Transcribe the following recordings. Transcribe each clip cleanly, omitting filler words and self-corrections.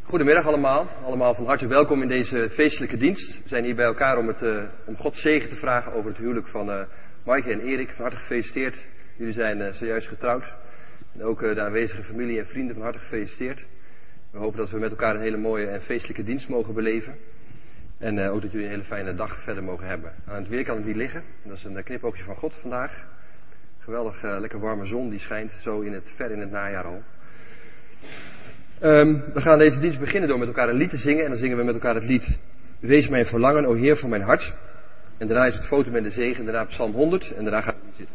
Goedemiddag allemaal van harte welkom in deze feestelijke dienst. We zijn hier bij elkaar om Gods zegen te vragen over het huwelijk van Maaike en Erik. Van harte gefeliciteerd. Jullie zijn zojuist getrouwd. En ook de aanwezige familie en vrienden van harte gefeliciteerd. We hopen dat we met elkaar een hele mooie en feestelijke dienst mogen beleven. En ook dat jullie een hele fijne dag verder mogen hebben. Aan het weer kan het niet liggen. Dat is een knipoogje van God vandaag. Geweldig lekker warme zon die schijnt zo ver in het najaar al. We gaan deze dienst beginnen door met elkaar een lied te zingen. En dan zingen we met elkaar het lied Wees mijn verlangen, o Heer van mijn hart. En daarna is het foto met de zegen. En daarna Psalm 100. En daarna gaan we zitten.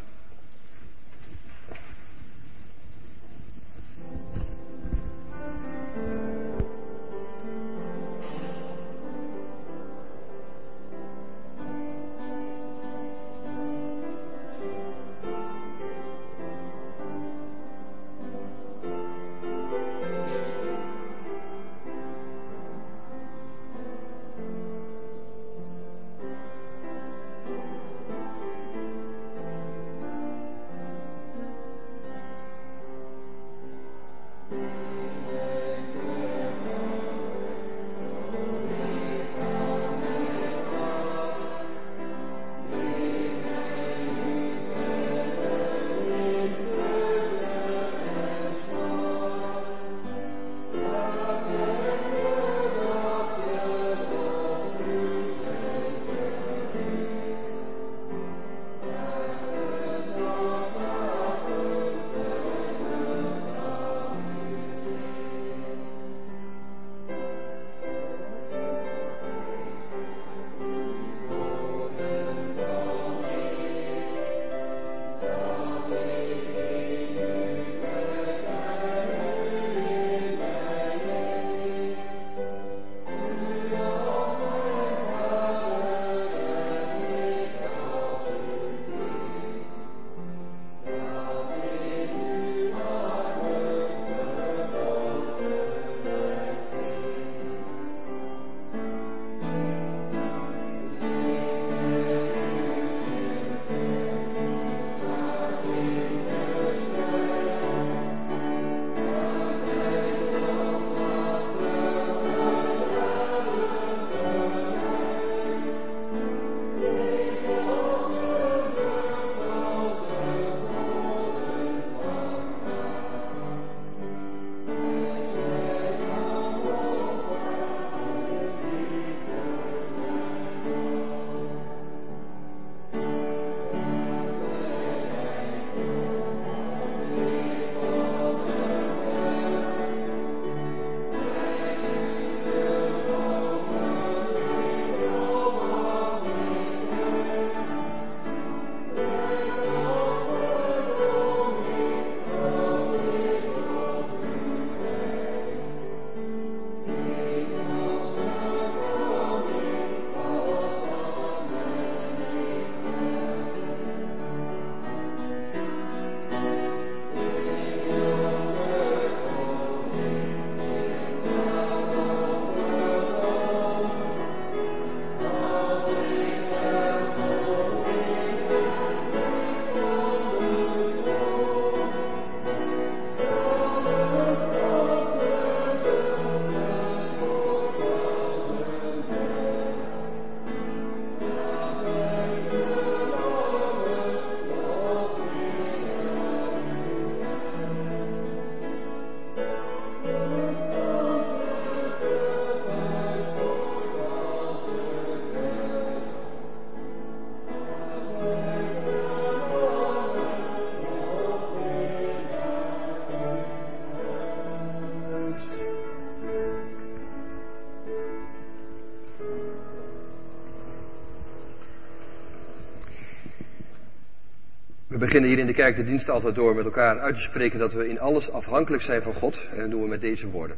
We beginnen hier in de kerk de dienst altijd door met elkaar uit te spreken dat we in alles afhankelijk zijn van God. En dat doen we met deze woorden.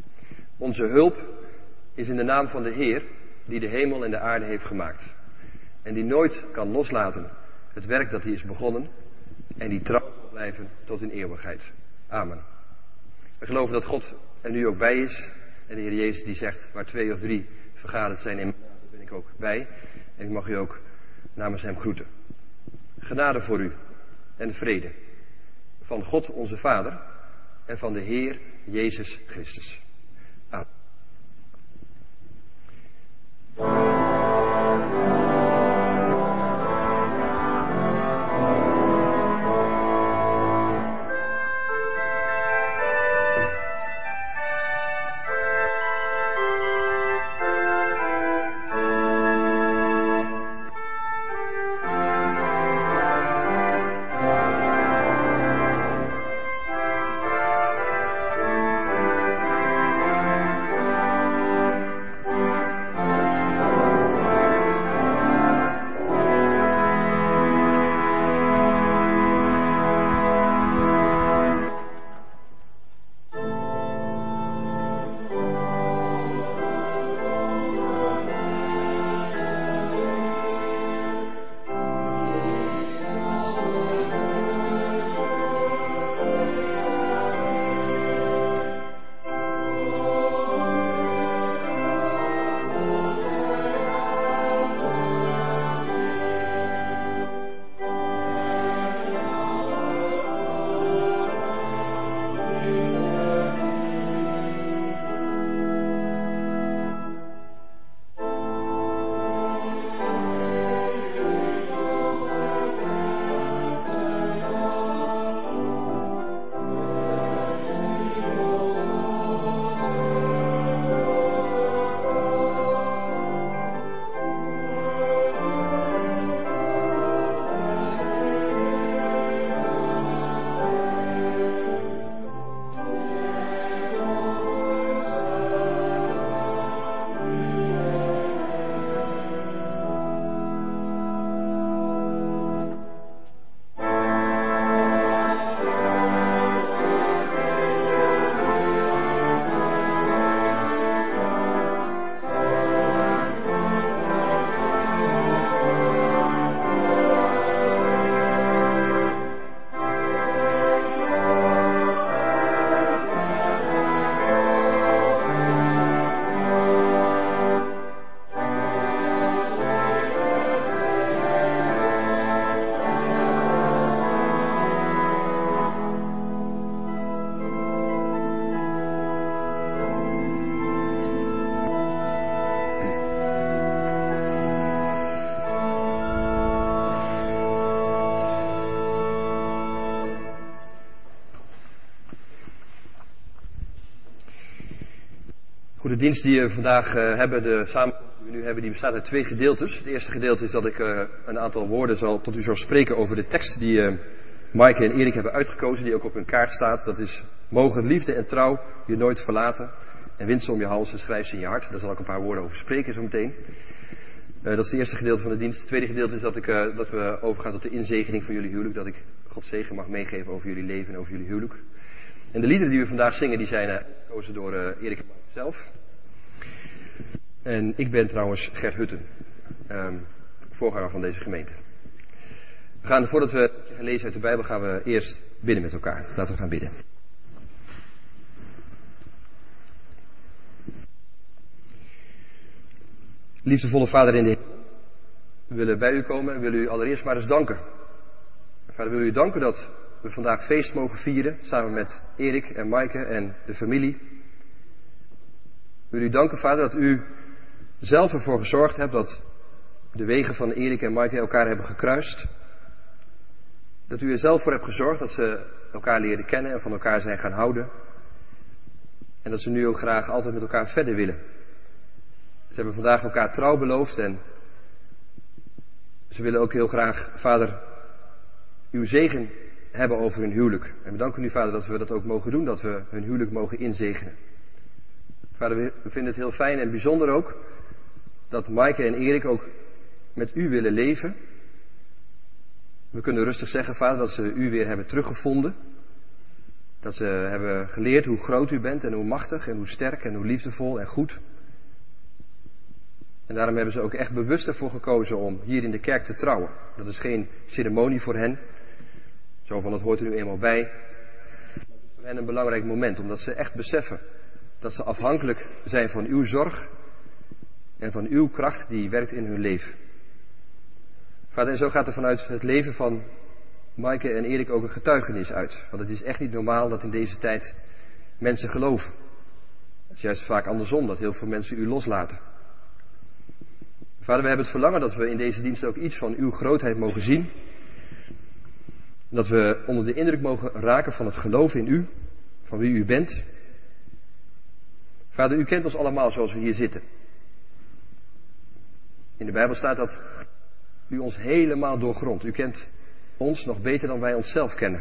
Onze hulp is in de naam van de Heer die de hemel en de aarde heeft gemaakt. En die nooit kan loslaten het werk dat hij is begonnen. En die trouw zal blijven tot in eeuwigheid. Amen. We geloven dat God er nu ook bij is. En de Heer Jezus die zegt waar 2 of 3 vergaderd zijn in mijn naam, daar ben ik ook bij. En ik mag u ook namens hem groeten. Genade voor u en vrede van God onze Vader en van de Heer Jezus Christus. Amen. Goed, de dienst die we vandaag hebben, de samenkomst die we nu hebben, die bestaat uit 2 gedeeltes. Het eerste gedeelte is dat ik een aantal woorden tot u zal spreken over de tekst die Maaike en Erik hebben uitgekozen, die ook op hun kaart staat. Dat is: mogen liefde en trouw je nooit verlaten en wind ze om je hals en schrijf ze in je hart. Daar zal ik een paar woorden over spreken zo meteen. Dat is het eerste gedeelte van de dienst. Het tweede gedeelte is dat we overgaan tot de inzegening van jullie huwelijk. Dat ik Gods zegen mag meegeven over jullie leven en over jullie huwelijk. En de liederen die we vandaag zingen, die zijn uitgekozen door Erik en Maaike zelf. En ik ben trouwens Gert Hutten, voorganger van deze gemeente. Voordat we gaan lezen uit de Bijbel, gaan we eerst bidden met elkaar. Laten we gaan bidden. Liefdevolle Vader in de hemel, we willen bij u komen en willen u allereerst maar eens danken. Vader, wil u danken dat we vandaag feest mogen vieren, samen met Erik en Maaike en de familie. Wil u danken, Vader, dat u zelf ervoor gezorgd hebt dat de wegen van Erik en Maaike elkaar hebben gekruist. Dat u er zelf voor hebt gezorgd dat ze elkaar leren kennen en van elkaar zijn gaan houden. En dat ze nu ook graag altijd met elkaar verder willen. Ze hebben vandaag elkaar trouw beloofd en ze willen ook heel graag, Vader, uw zegen hebben over hun huwelijk. En we danken u, Vader, dat we dat ook mogen doen, dat we hun huwelijk mogen inzegenen. Vader, we vinden het heel fijn en bijzonder ook dat Maaike en Erik ook met u willen leven. We kunnen rustig zeggen, Vader, dat ze u weer hebben teruggevonden. Dat ze hebben geleerd hoe groot u bent en hoe machtig en hoe sterk en hoe liefdevol en goed. En daarom hebben ze ook echt bewust ervoor gekozen om hier in de kerk te trouwen. Dat is geen ceremonie voor hen. Zo van, dat hoort er nu eenmaal bij. Het is voor hen een belangrijk moment, omdat ze echt beseffen dat ze afhankelijk zijn van uw zorg en van uw kracht die werkt in hun leven. Vader, en zo gaat er vanuit het leven van Maaike en Erik ook een getuigenis uit. Want het is echt niet normaal dat in deze tijd mensen geloven. Het is juist vaak andersom, dat heel veel mensen u loslaten. Vader, we hebben het verlangen dat we in deze dienst ook iets van uw grootheid mogen zien. Dat we onder de indruk mogen raken van het geloof in u, van wie u bent. Vader, u kent ons allemaal zoals we hier zitten. In de Bijbel staat dat u ons helemaal doorgrondt. U kent ons nog beter dan wij onszelf kennen.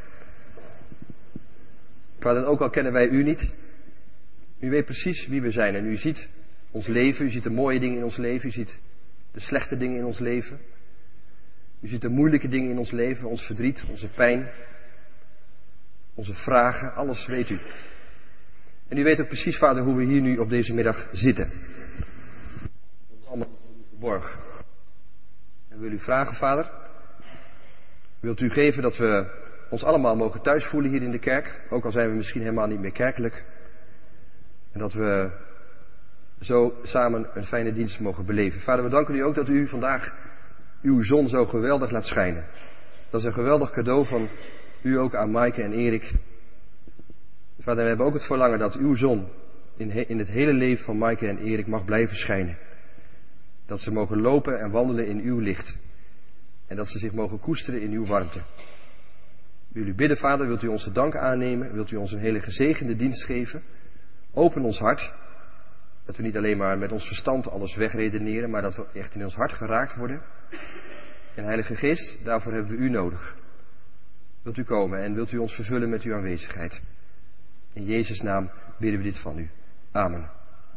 Vader, ook al kennen wij u niet, u weet precies wie we zijn. En u ziet ons leven, u ziet de mooie dingen in ons leven, u ziet de slechte dingen in ons leven. U ziet de moeilijke dingen in ons leven, ons verdriet, onze pijn, onze vragen, alles weet u. En u weet ook precies, Vader, hoe we hier nu op deze middag zitten. Dat is allemaal verborgen. En wil u vragen, Vader, wilt u geven dat we ons allemaal mogen thuis voelen hier in de kerk, ook al zijn we misschien helemaal niet meer kerkelijk. En dat we zo samen een fijne dienst mogen beleven. Vader, we danken u ook dat u vandaag uw zon zo geweldig laat schijnen. Dat is een geweldig cadeau van u ook aan Maaike en Erik. Vader, we hebben ook het verlangen dat uw zon in het hele leven van Maaike en Erik mag blijven schijnen. Dat ze mogen lopen en wandelen in uw licht. En dat ze zich mogen koesteren in uw warmte. Wil u bidden, Vader, wilt u onze dank aannemen? Wilt u ons een hele gezegende dienst geven? Open ons hart. Dat we niet alleen maar met ons verstand alles wegredeneren, maar dat we echt in ons hart geraakt worden. En Heilige Geest, daarvoor hebben we u nodig. Wilt u komen en wilt u ons vervullen met uw aanwezigheid. In Jezus' naam bidden we dit van u. Amen.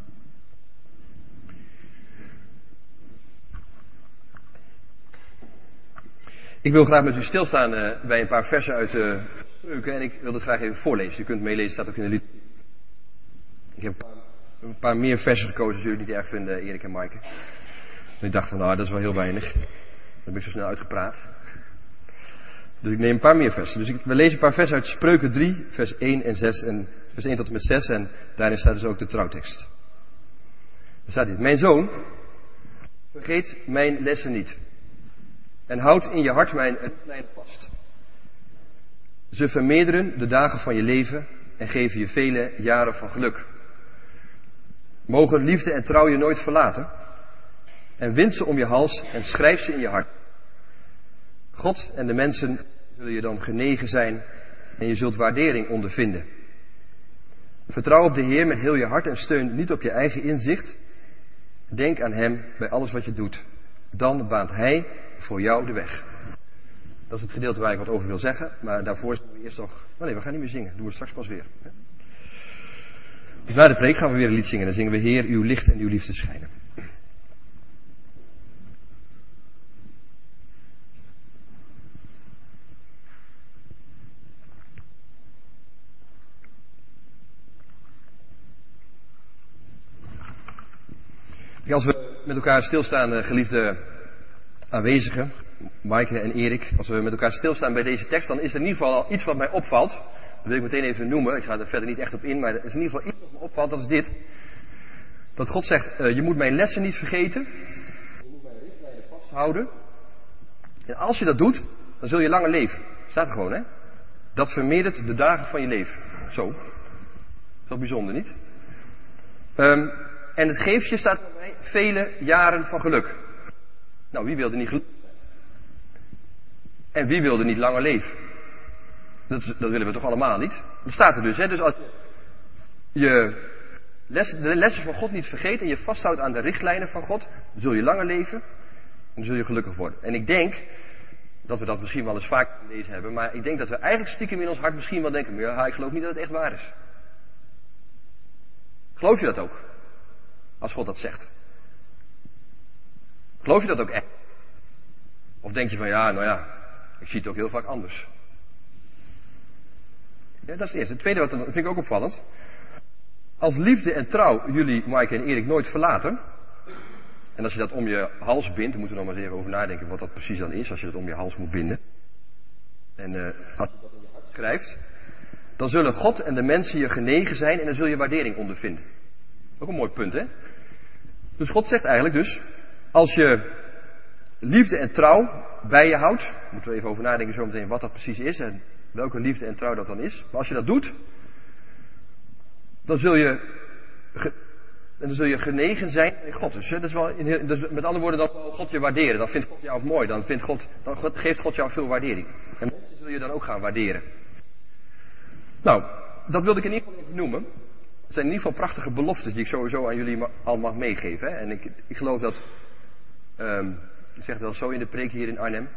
Ik wil graag met u stilstaan bij een paar versen uit de Spreuken en ik wil het graag even voorlezen. U kunt meelezen, staat ook in de lied. Ik heb een paar meer versen gekozen als jullie het niet erg vinden, Erik en Maaike. En ik dacht van, nou, dat is wel heel weinig. Dan heb ik zo snel uitgepraat. Dus ik neem een paar meer versen. Dus we lezen een paar versen uit Spreuken 3, vers 1 en 6 en vers 1 tot en met 6 en daarin staat dus ook de trouwtekst. Er staat dit: mijn zoon, vergeet mijn lessen niet en houd in je hart mijn richtlijnen vast. Ze vermeerderen de dagen van je leven en geven je vele jaren van geluk. Mogen liefde en trouw je nooit verlaten en wind ze om je hals en schrijf ze in je hart. God en de mensen zullen je dan genegen zijn en je zult waardering ondervinden. Vertrouw op de Heer met heel je hart en steun niet op je eigen inzicht. Denk aan Hem bij alles wat je doet. Dan baant Hij voor jou de weg. Dat is het gedeelte waar ik wat over wil zeggen. Maar daarvoor zullen we eerst nog... Oh nee, we gaan niet meer zingen. Dat doen we straks pas weer. Dus na de preek gaan we weer een lied zingen. Dan zingen we Heer, uw licht en uw liefde schijnen. Als we met elkaar stilstaan, geliefde aanwezigen, Maaike en Erik, als we met elkaar stilstaan bij deze tekst, dan is er in ieder geval al iets wat mij opvalt. Dat wil ik meteen even noemen, ik ga er verder niet echt op in, maar er is in ieder geval iets wat me opvalt, dat is dit. Dat God zegt, je moet mijn lessen niet vergeten, je moet mijn richtlijnen vasthouden. En als je dat doet, dan zul je langer leven. Staat er gewoon, hè? Dat vermeerdert de dagen van je leven. Zo. Zo bijzonder, niet? En het geeft je, staat erbij, vele jaren van geluk. Nou, wie wilde niet gelukkig zijn? En wie wilde niet langer leven? Dat willen we toch allemaal niet? Dat staat er dus, hè. Dus als je de lessen van God niet vergeet en je vasthoudt aan de richtlijnen van God, dan zul je langer leven en dan zul je gelukkig worden. En ik denk dat we dat misschien wel eens vaak gelezen hebben, maar ik denk dat we eigenlijk stiekem in ons hart misschien wel denken, ja, ik geloof niet dat het echt waar is. Geloof je dat ook? Als God dat zegt. Geloof je dat ook echt? Of denk je van ja, nou ja, ik zie het ook heel vaak anders. Ja, dat is het eerste. Het tweede, dat vind ik ook opvallend. Als liefde en trouw jullie, Maaike en Erik, nooit verlaten. En als je dat om je hals bindt, dan moeten we nog maar eens even over nadenken wat dat precies dan is, als je dat om je hals moet binden. En als je dat in je hart schrijft, dan zullen God en de mensen je genegen zijn en dan zul je waardering ondervinden. Ook een mooi punt, hè? Dus God zegt eigenlijk dus, als je liefde en trouw bij je houdt, moeten we even over nadenken zo meteen wat dat precies is en welke liefde en trouw dat dan is. Maar als je dat doet, dan zul je genegen zijn in God. Dus, dat is wel dus met andere woorden, dan zal God je waarderen. Dan vindt God jou mooi. Dan geeft God jou veel waardering. En mensen zul je dan ook gaan waarderen. Nou, dat wilde ik in ieder geval even noemen. Het zijn in ieder geval prachtige beloftes die ik sowieso aan jullie al mag meegeven. Hè? En ik geloof dat, ik zeg het wel zo in de preek hier in Arnhem.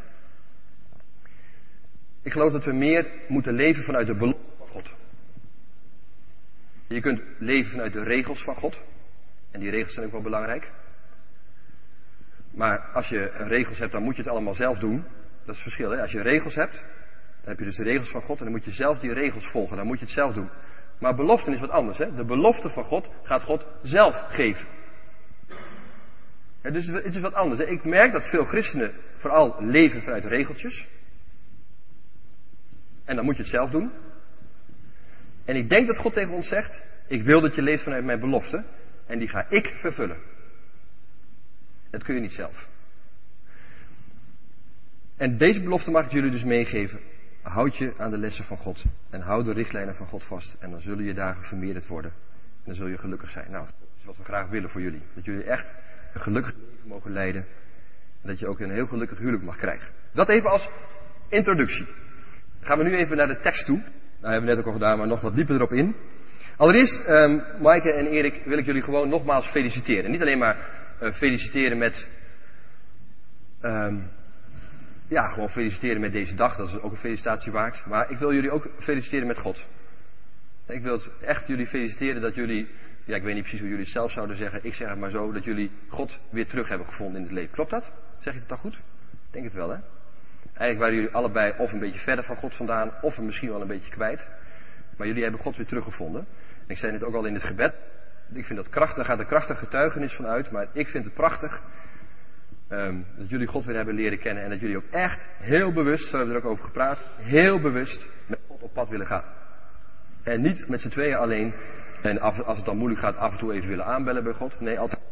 Ik geloof dat we meer moeten leven vanuit de belofte van God. Je kunt leven vanuit de regels van God. En die regels zijn ook wel belangrijk. Maar als je regels hebt, dan moet je het allemaal zelf doen. Dat is het verschil. Hè? Als je regels hebt, dan heb je dus de regels van God. En dan moet je zelf die regels volgen. Dan moet je het zelf doen. Maar belofte is wat anders. Hè? De belofte van God gaat God zelf geven. Ja, dus het is wat anders. Hè? Ik merk dat veel christenen vooral leven vanuit regeltjes. En dan moet je het zelf doen. En ik denk dat God tegen ons zegt, ik wil dat je leeft vanuit mijn belofte. En die ga ik vervullen. Dat kun je niet zelf. En deze belofte mag ik jullie dus meegeven. Houd je aan de lessen van God. En hou de richtlijnen van God vast. En dan zullen je dagen vermeerderd worden. En dan zul je gelukkig zijn. Nou, dat is wat we graag willen voor jullie. Dat jullie echt een gelukkig leven mogen leiden. En dat je ook een heel gelukkig huwelijk mag krijgen. Dat even als introductie. Dan gaan we nu even naar de tekst toe. Nou, hebben we net ook al gedaan, maar nog wat dieper erop in. Allereerst, Maaike en Erik, wil ik jullie gewoon nogmaals feliciteren. En niet alleen maar feliciteren met... gewoon feliciteren met deze dag. Dat is ook een felicitatie waard. Maar ik wil jullie ook feliciteren met God. Ik wil echt jullie feliciteren dat jullie... Ja, ik weet niet precies hoe jullie het zelf zouden zeggen. Ik zeg het maar zo, dat jullie God weer terug hebben gevonden in het leven. Klopt dat? Zeg ik het dan goed? Ik denk het wel, hè? Eigenlijk waren jullie allebei of een beetje verder van God vandaan, of misschien wel een beetje kwijt. Maar jullie hebben God weer teruggevonden. En ik zei net ook al in het gebed. Ik vind dat krachtig, daar gaat een krachtig getuigenis van uit. Maar ik vind het prachtig dat jullie God weer hebben leren kennen. En dat jullie ook echt heel bewust, zo hebben we er ook over gepraat, heel bewust met God op pad willen gaan. En niet met z'n tweeën alleen. En als het dan moeilijk gaat, af en toe even willen aanbellen bij God. Nee, altijd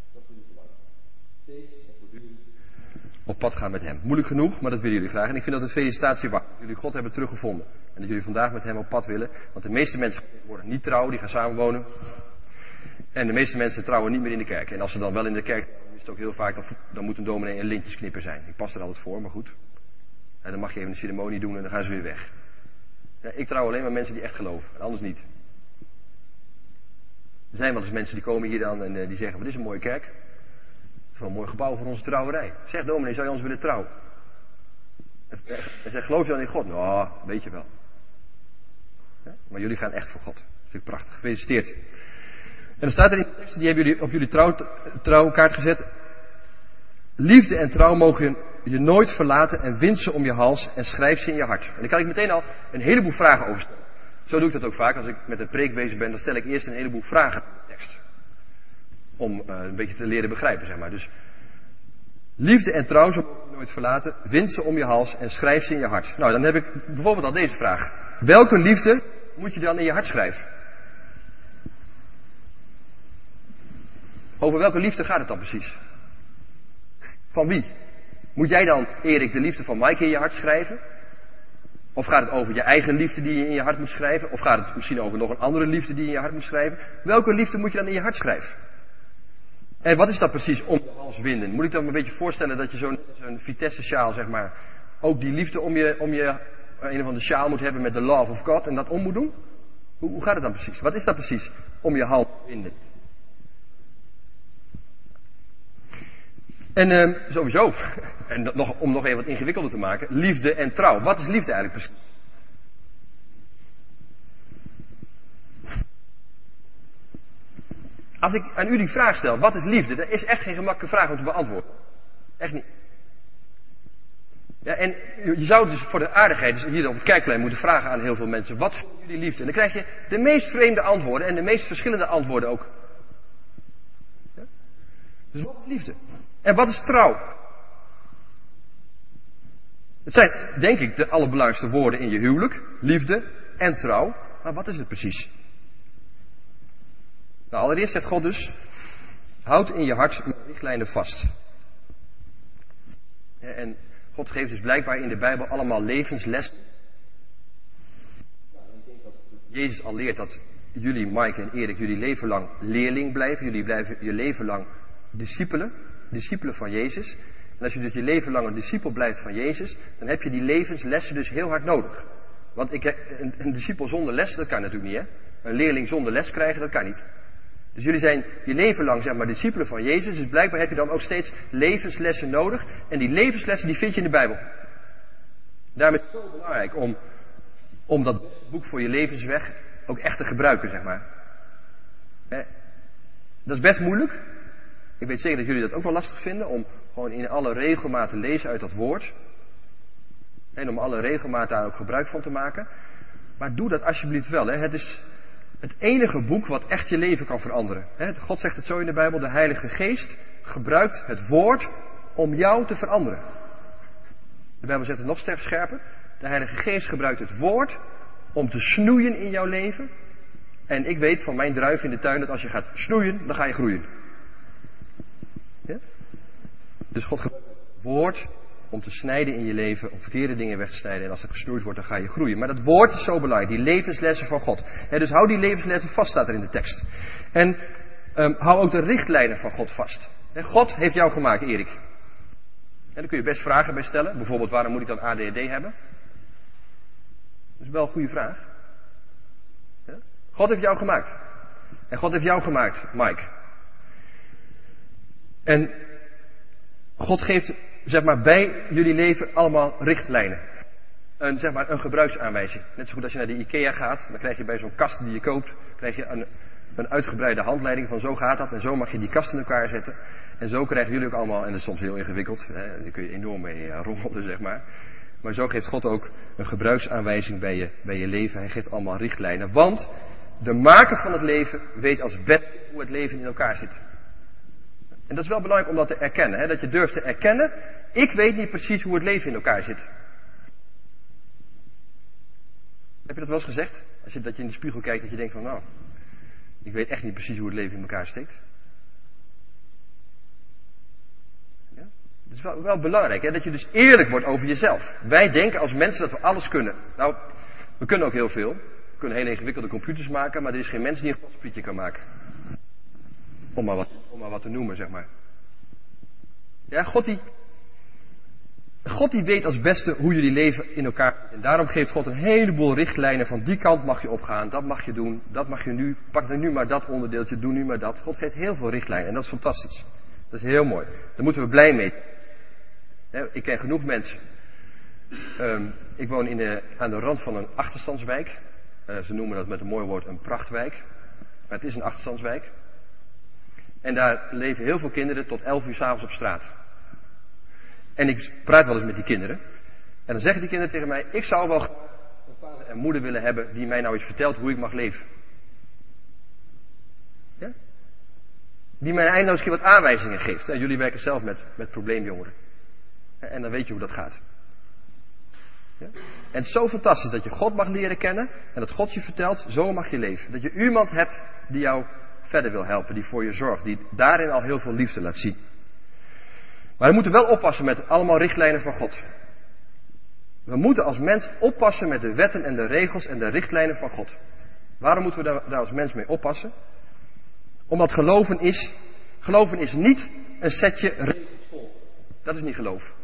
op pad gaan met hem. Moeilijk genoeg, maar dat willen jullie graag. En ik vind dat een felicitatie waard. Dat jullie God hebben teruggevonden. En dat jullie vandaag met hem op pad willen. Want de meeste mensen worden niet trouw, die gaan samenwonen. En de meeste mensen trouwen niet meer in de kerk. En als ze dan wel in de kerk trouwen, is het ook heel vaak, dan moet een dominee een lintjesknipper zijn. Ik pas er altijd voor, maar goed. En dan mag je even een ceremonie doen en dan gaan ze weer weg. Ja, ik trouw alleen maar mensen die echt geloven. En anders niet. Er zijn wel eens mensen die komen hier dan en die zeggen, wat is een mooie kerk. Het is wel een mooi gebouw voor onze trouwerij. Zeg dominee, zou je ons willen trouwen? En zegt, geloof je dan in God? Nou, weet je wel. Ja? Maar jullie gaan echt voor God. Dat vind ik prachtig. Gefeliciteerd. En dan staat er in de tekst, die hebben jullie op jullie trouwkaart gezet. Liefde en trouw mogen je nooit verlaten en wind ze om je hals en schrijf ze in je hart. En daar kan ik meteen al een heleboel vragen over stellen. Zo doe ik dat ook vaak. Als ik met een preek bezig ben, dan stel ik eerst een heleboel vragen in de tekst. Om een beetje te leren begrijpen, zeg maar. Dus liefde en trouw zo mogen je nooit verlaten. Wind ze om je hals en schrijf ze in je hart. Nou, dan heb ik bijvoorbeeld al deze vraag. Welke liefde moet je dan in je hart schrijven? Over welke liefde gaat het dan precies? Van wie? Moet jij dan, Erik, de liefde van Mike in je hart schrijven? Of gaat het over je eigen liefde die je in je hart moet schrijven? Of gaat het misschien over nog een andere liefde die je in je hart moet schrijven? Welke liefde moet je dan in je hart schrijven? En wat is dat precies om je hals winden? Moet ik dan een beetje voorstellen dat je zo'n Vitesse-sjaal, zeg maar, ook die liefde om je een of andere sjaal moet hebben met de love of God en dat om moet doen? Hoe gaat het dan precies? Wat is dat precies om je hals winden? En sowieso, en om nog even wat ingewikkelder te maken, liefde en trouw. Wat is liefde eigenlijk precies? Als ik aan u die vraag stel, wat is liefde? Dat is echt geen gemakkelijke vraag om te beantwoorden. Echt niet. Ja, en je zou dus voor de aardigheid, dus hier op het kerkplein, moeten vragen aan heel veel mensen, wat vinden jullie liefde? En dan krijg je de meest vreemde antwoorden en de meest verschillende antwoorden ook. Ja? Dus wat is liefde? En wat is trouw? Het zijn, denk ik, de allerbelangrijkste woorden in je huwelijk. Liefde en trouw. Maar wat is het precies? Nou, allereerst zegt God dus, houd in je hart mijn richtlijnen vast. En God geeft dus blijkbaar in de Bijbel allemaal levenslessen. Ik denk dat Jezus al leert dat jullie, Mike en Erik, jullie leven lang leerling blijven. Jullie blijven je leven lang discipelen van Jezus. En als je dus je leven lang een discipel blijft van Jezus, dan heb je die levenslessen dus heel hard nodig. Want een discipel zonder les, dat kan natuurlijk niet, hè? Een leerling zonder les krijgen, dat kan niet. Dus jullie zijn je leven lang, zeg maar, discipelen van Jezus. Dus blijkbaar heb je dan ook steeds levenslessen nodig. En die levenslessen, die vind je in de Bijbel. Daarom is het zo belangrijk om dat boek voor je levensweg ook echt te gebruiken, zeg maar. Dat is best moeilijk. Ik weet zeker dat jullie dat ook wel lastig vinden, om gewoon in alle regelmaat te lezen uit dat woord. En om alle regelmaat daar ook gebruik van te maken. Maar doe dat alsjeblieft wel. Hè. Het is het enige boek wat echt je leven kan veranderen. Hè. God zegt het zo in de Bijbel, de Heilige Geest gebruikt het woord om jou te veranderen. De Bijbel zegt het nog scherper. De Heilige Geest gebruikt het woord om te snoeien in jouw leven. En ik weet van mijn druif in de tuin dat als je gaat snoeien, dan ga je groeien. Ja? Dus God gebruikt het woord om te snijden in je leven, om verkeerde dingen weg te snijden. En als er gesnoeid wordt, dan ga je groeien. Maar dat woord is zo belangrijk, die levenslessen van God. Dus hou die levenslessen vast, staat er in de tekst. En hou ook de richtlijnen van God vast. God heeft jou gemaakt, Erik. En daar kun je best vragen bij stellen. Bijvoorbeeld, waarom moet ik dan ADHD hebben? Dat is wel een goede vraag. Ja? God heeft jou gemaakt. En God heeft jou gemaakt, Mike. En God geeft, zeg maar, bij jullie leven allemaal richtlijnen. Zeg maar, een gebruiksaanwijzing. Net zo goed als je naar de IKEA gaat, dan krijg je bij zo'n kast die je koopt, krijg je een uitgebreide handleiding van zo gaat dat en zo mag je die kast in elkaar zetten. En zo krijgen jullie ook allemaal, en dat is soms heel ingewikkeld, daar kun je enorm mee rommelen, zeg maar. Maar zo geeft God ook een gebruiksaanwijzing bij je leven. Hij geeft allemaal richtlijnen. Want de maker van het leven weet als best hoe het leven in elkaar zit. En dat is wel belangrijk om dat te erkennen. Hè? Dat je durft te erkennen, ik weet niet precies hoe het leven in elkaar zit. Heb je dat wel eens gezegd? Dat je in de spiegel kijkt, dat je denkt van nou, ik weet echt niet precies hoe het leven in elkaar steekt. Ja? Het is wel belangrijk, hè? Dat je dus eerlijk wordt over jezelf. Wij denken als mensen dat we alles kunnen. Nou, we kunnen ook heel veel. We kunnen hele ingewikkelde computers maken, maar er is geen mens die een godsprietje kan maken. Om maar wat te noemen, zeg maar. Ja, God God die weet als beste hoe jullie leven in elkaar. En daarom geeft God een heleboel richtlijnen van die kant mag je opgaan, dat mag je doen, dat mag je nu, pak nu maar dat onderdeeltje, doe nu maar dat. God geeft heel veel richtlijnen en dat is fantastisch. Dat is heel mooi. Daar moeten we blij mee. Ik ken genoeg mensen. Ik woon aan de rand van een achterstandswijk. Ze noemen dat met een mooi woord een prachtwijk. Maar het is een achterstandswijk. En daar leven heel veel kinderen tot 11 uur 's avonds op straat. En ik praat wel eens met die kinderen. En dan zeggen die kinderen tegen mij, ik zou wel een vader en moeder willen hebben die mij nou eens vertelt hoe ik mag leven. Ja? Die mij eindelijk eens een keer wat aanwijzingen geeft. En jullie werken zelf met probleemjongeren. En dan weet je hoe dat gaat. Ja? En het is zo fantastisch dat je God mag leren kennen. En dat God je vertelt, zo mag je leven. Dat je iemand hebt die jou verder wil helpen. Die voor je zorgt. Die daarin al heel veel liefde laat zien. Maar we moeten wel oppassen met allemaal richtlijnen van God. We moeten als mens oppassen met de wetten en de regels en de richtlijnen van God. Waarom moeten we daar als mens mee oppassen? Omdat geloven is niet een setje regels volgen. Dat is niet geloof.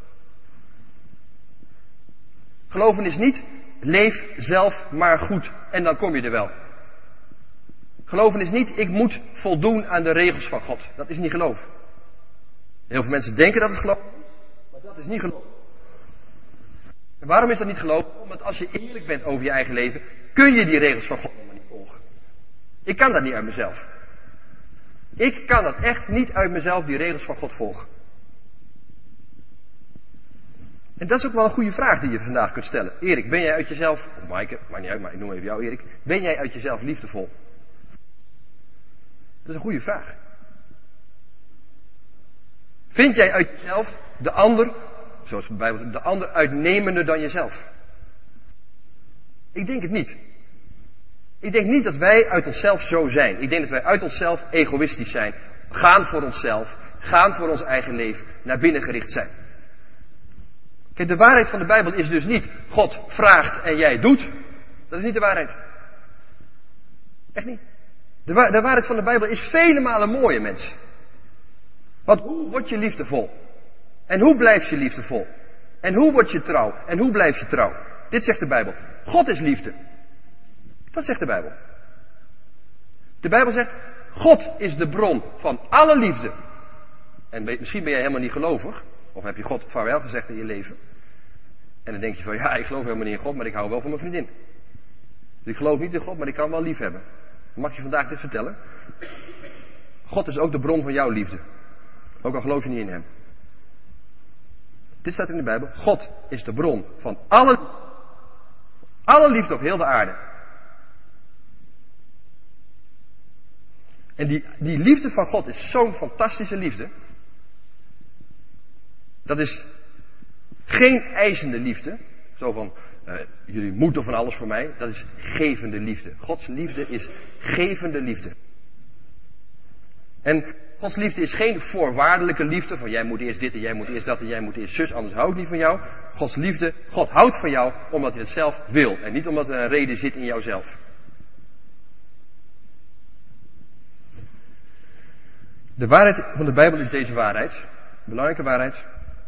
Geloven is niet, leef zelf maar goed en dan kom je er wel. Geloven is niet, ik moet voldoen aan de regels van God. Dat is niet geloof. Heel veel mensen denken dat het geloof is, maar dat is niet geloof. En waarom is dat niet geloof? Omdat als je eerlijk bent over je eigen leven, kun je die regels van God helemaal niet volgen. Ik kan dat niet uit mezelf. Ik kan dat echt niet uit mezelf, die regels van God volgen. En dat is ook wel een goede vraag die je vandaag kunt stellen. Erik, ben jij uit jezelf, of Maaike, maakt niet uit, maar ik noem even jou Erik. Ben jij uit jezelf liefdevol? Dat is een goede vraag. Vind jij uit jezelf de ander, zoals de Bijbel zegt, de ander uitnemender dan jezelf? Ik denk het niet. Ik denk niet dat wij uit onszelf zo zijn. Ik denk dat wij uit onszelf egoïstisch zijn. Gaan voor onszelf, gaan voor ons eigen leven, naar binnen gericht zijn. Kijk, de waarheid van de Bijbel is dus niet, God vraagt en jij doet. Dat is niet de waarheid. Echt niet. De waarheid van de Bijbel is vele malen mooier, mensen. Want hoe word je liefdevol? En hoe blijf je liefdevol? En hoe word je trouw? En hoe blijf je trouw? Dit zegt de Bijbel. God is liefde. Dat zegt de Bijbel. De Bijbel zegt, God is de bron van alle liefde. En misschien ben jij helemaal niet gelovig. Of heb je God vaarwel gezegd in je leven. En dan denk je van, ja, ik geloof helemaal niet in God, maar ik hou wel van mijn vriendin. Dus ik geloof niet in God, maar ik kan wel lief hebben. Mag je vandaag dit vertellen? God is ook de bron van jouw liefde. Ook al geloof je niet in hem. Dit staat in de Bijbel. God is de bron van alle liefde op heel de aarde. En die liefde van God is zo'n fantastische liefde. Dat is geen eisende liefde. Zo van, jullie moeten van alles voor mij. Dat is gevende liefde. Gods liefde is gevende liefde. En Gods liefde is geen voorwaardelijke liefde. Van jij moet eerst dit en jij moet eerst dat en jij moet eerst zus. Anders hou ik niet van jou. Gods liefde, God houdt van jou omdat hij het zelf wil. En niet omdat er een reden zit in jouzelf. De waarheid van de Bijbel is deze waarheid. Belangrijke waarheid.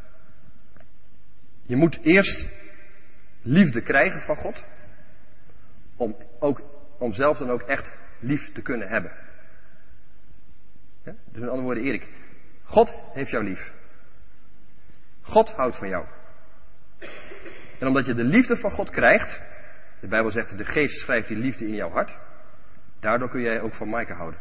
Je moet eerst liefde krijgen van God. Om zelf dan ook echt lief te kunnen hebben. Ja? Dus met andere woorden, Erik. God heeft jou lief. God houdt van jou. En omdat je de liefde van God krijgt. De Bijbel zegt, de geest schrijft die liefde in jouw hart. Daardoor kun jij ook van Maaike houden.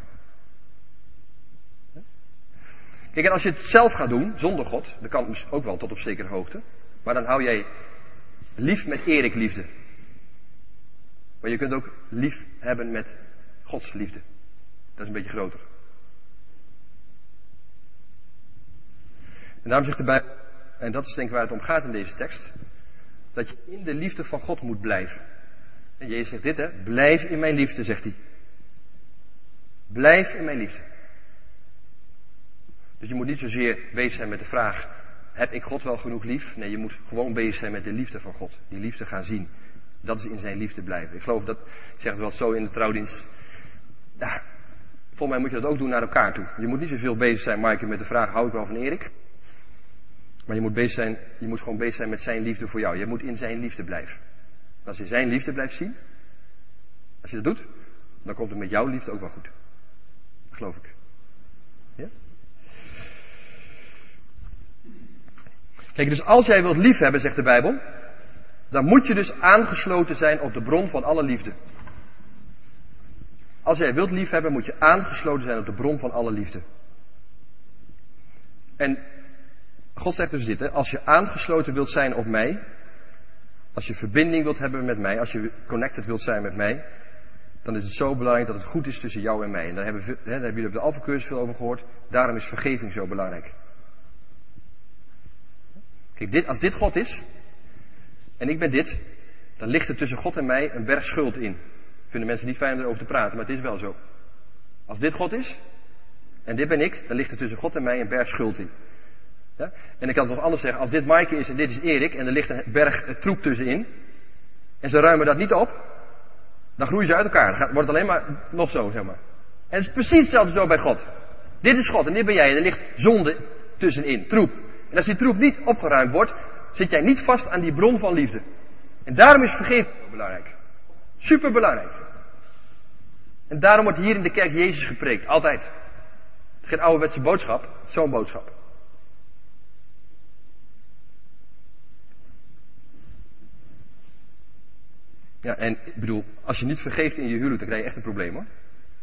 Kijk, en als je het zelf gaat doen, zonder God, dan kan het ook wel tot op zekere hoogte. Maar dan hou jij lief met Erik liefde. Maar je kunt ook lief hebben met Gods liefde. Dat is een beetje groter. En daarom zegt de Bijbel, en dat is denk ik waar het om gaat in deze tekst, dat je in de liefde van God moet blijven. En Jezus zegt dit, hè, blijf in mijn liefde, zegt hij. Blijf in mijn liefde. Dus je moet niet zozeer bezig zijn met de vraag, heb ik God wel genoeg lief? Nee, je moet gewoon bezig zijn met de liefde van God. Die liefde gaan zien. Dat is in zijn liefde blijven. Ik geloof dat, ik zeg het wel zo in de trouwdienst. Ja, volgens mij moet je dat ook doen naar elkaar toe. Je moet niet zoveel bezig zijn, Maaike, met de vraag, hou ik wel van Erik? Maar je moet gewoon bezig zijn met zijn liefde voor jou. Je moet in zijn liefde blijven. En als je zijn liefde blijft zien, als je dat doet, dan komt het met jouw liefde ook wel goed. Dat geloof ik. Ja? Kijk, dus als jij wilt liefhebben, zegt de Bijbel, dan moet je dus aangesloten zijn op de bron van alle liefde. Als jij wilt liefhebben, moet je aangesloten zijn op de bron van alle liefde. En God zegt dus dit, hè, als je aangesloten wilt zijn op mij, als je verbinding wilt hebben met mij, als je connected wilt zijn met mij, dan is het zo belangrijk dat het goed is tussen jou en mij. En daar hebben jullie op de Alpha-cursus veel over gehoord. Daarom is vergeving zo belangrijk. Kijk, als dit God is, en ik ben dit, dan ligt er tussen God en mij een berg schuld in. Vinden mensen niet fijn om erover te praten, maar het is wel zo. Als dit God is, en dit ben ik, dan ligt er tussen God en mij een berg schuld in. Ja? En ik kan het nog anders zeggen, als dit Maaike is en dit is Erik, en er ligt een berg troep tussenin, en ze ruimen dat niet op, dan groeien ze uit elkaar. Dan wordt het alleen maar nog zo, zeg maar. En het is precies hetzelfde zo bij God. Dit is God en dit ben jij, en er ligt zonde tussenin, troep. En als die troep niet opgeruimd wordt, zit jij niet vast aan die bron van liefde. En daarom is vergeving zo belangrijk. Super belangrijk. En daarom wordt hier in de kerk Jezus gepreekt. Altijd. Het is geen ouderwetse boodschap. Zo'n boodschap. Ja, en ik bedoel, als je niet vergeeft in je huwelijk, dan krijg je echt een probleem, hoor.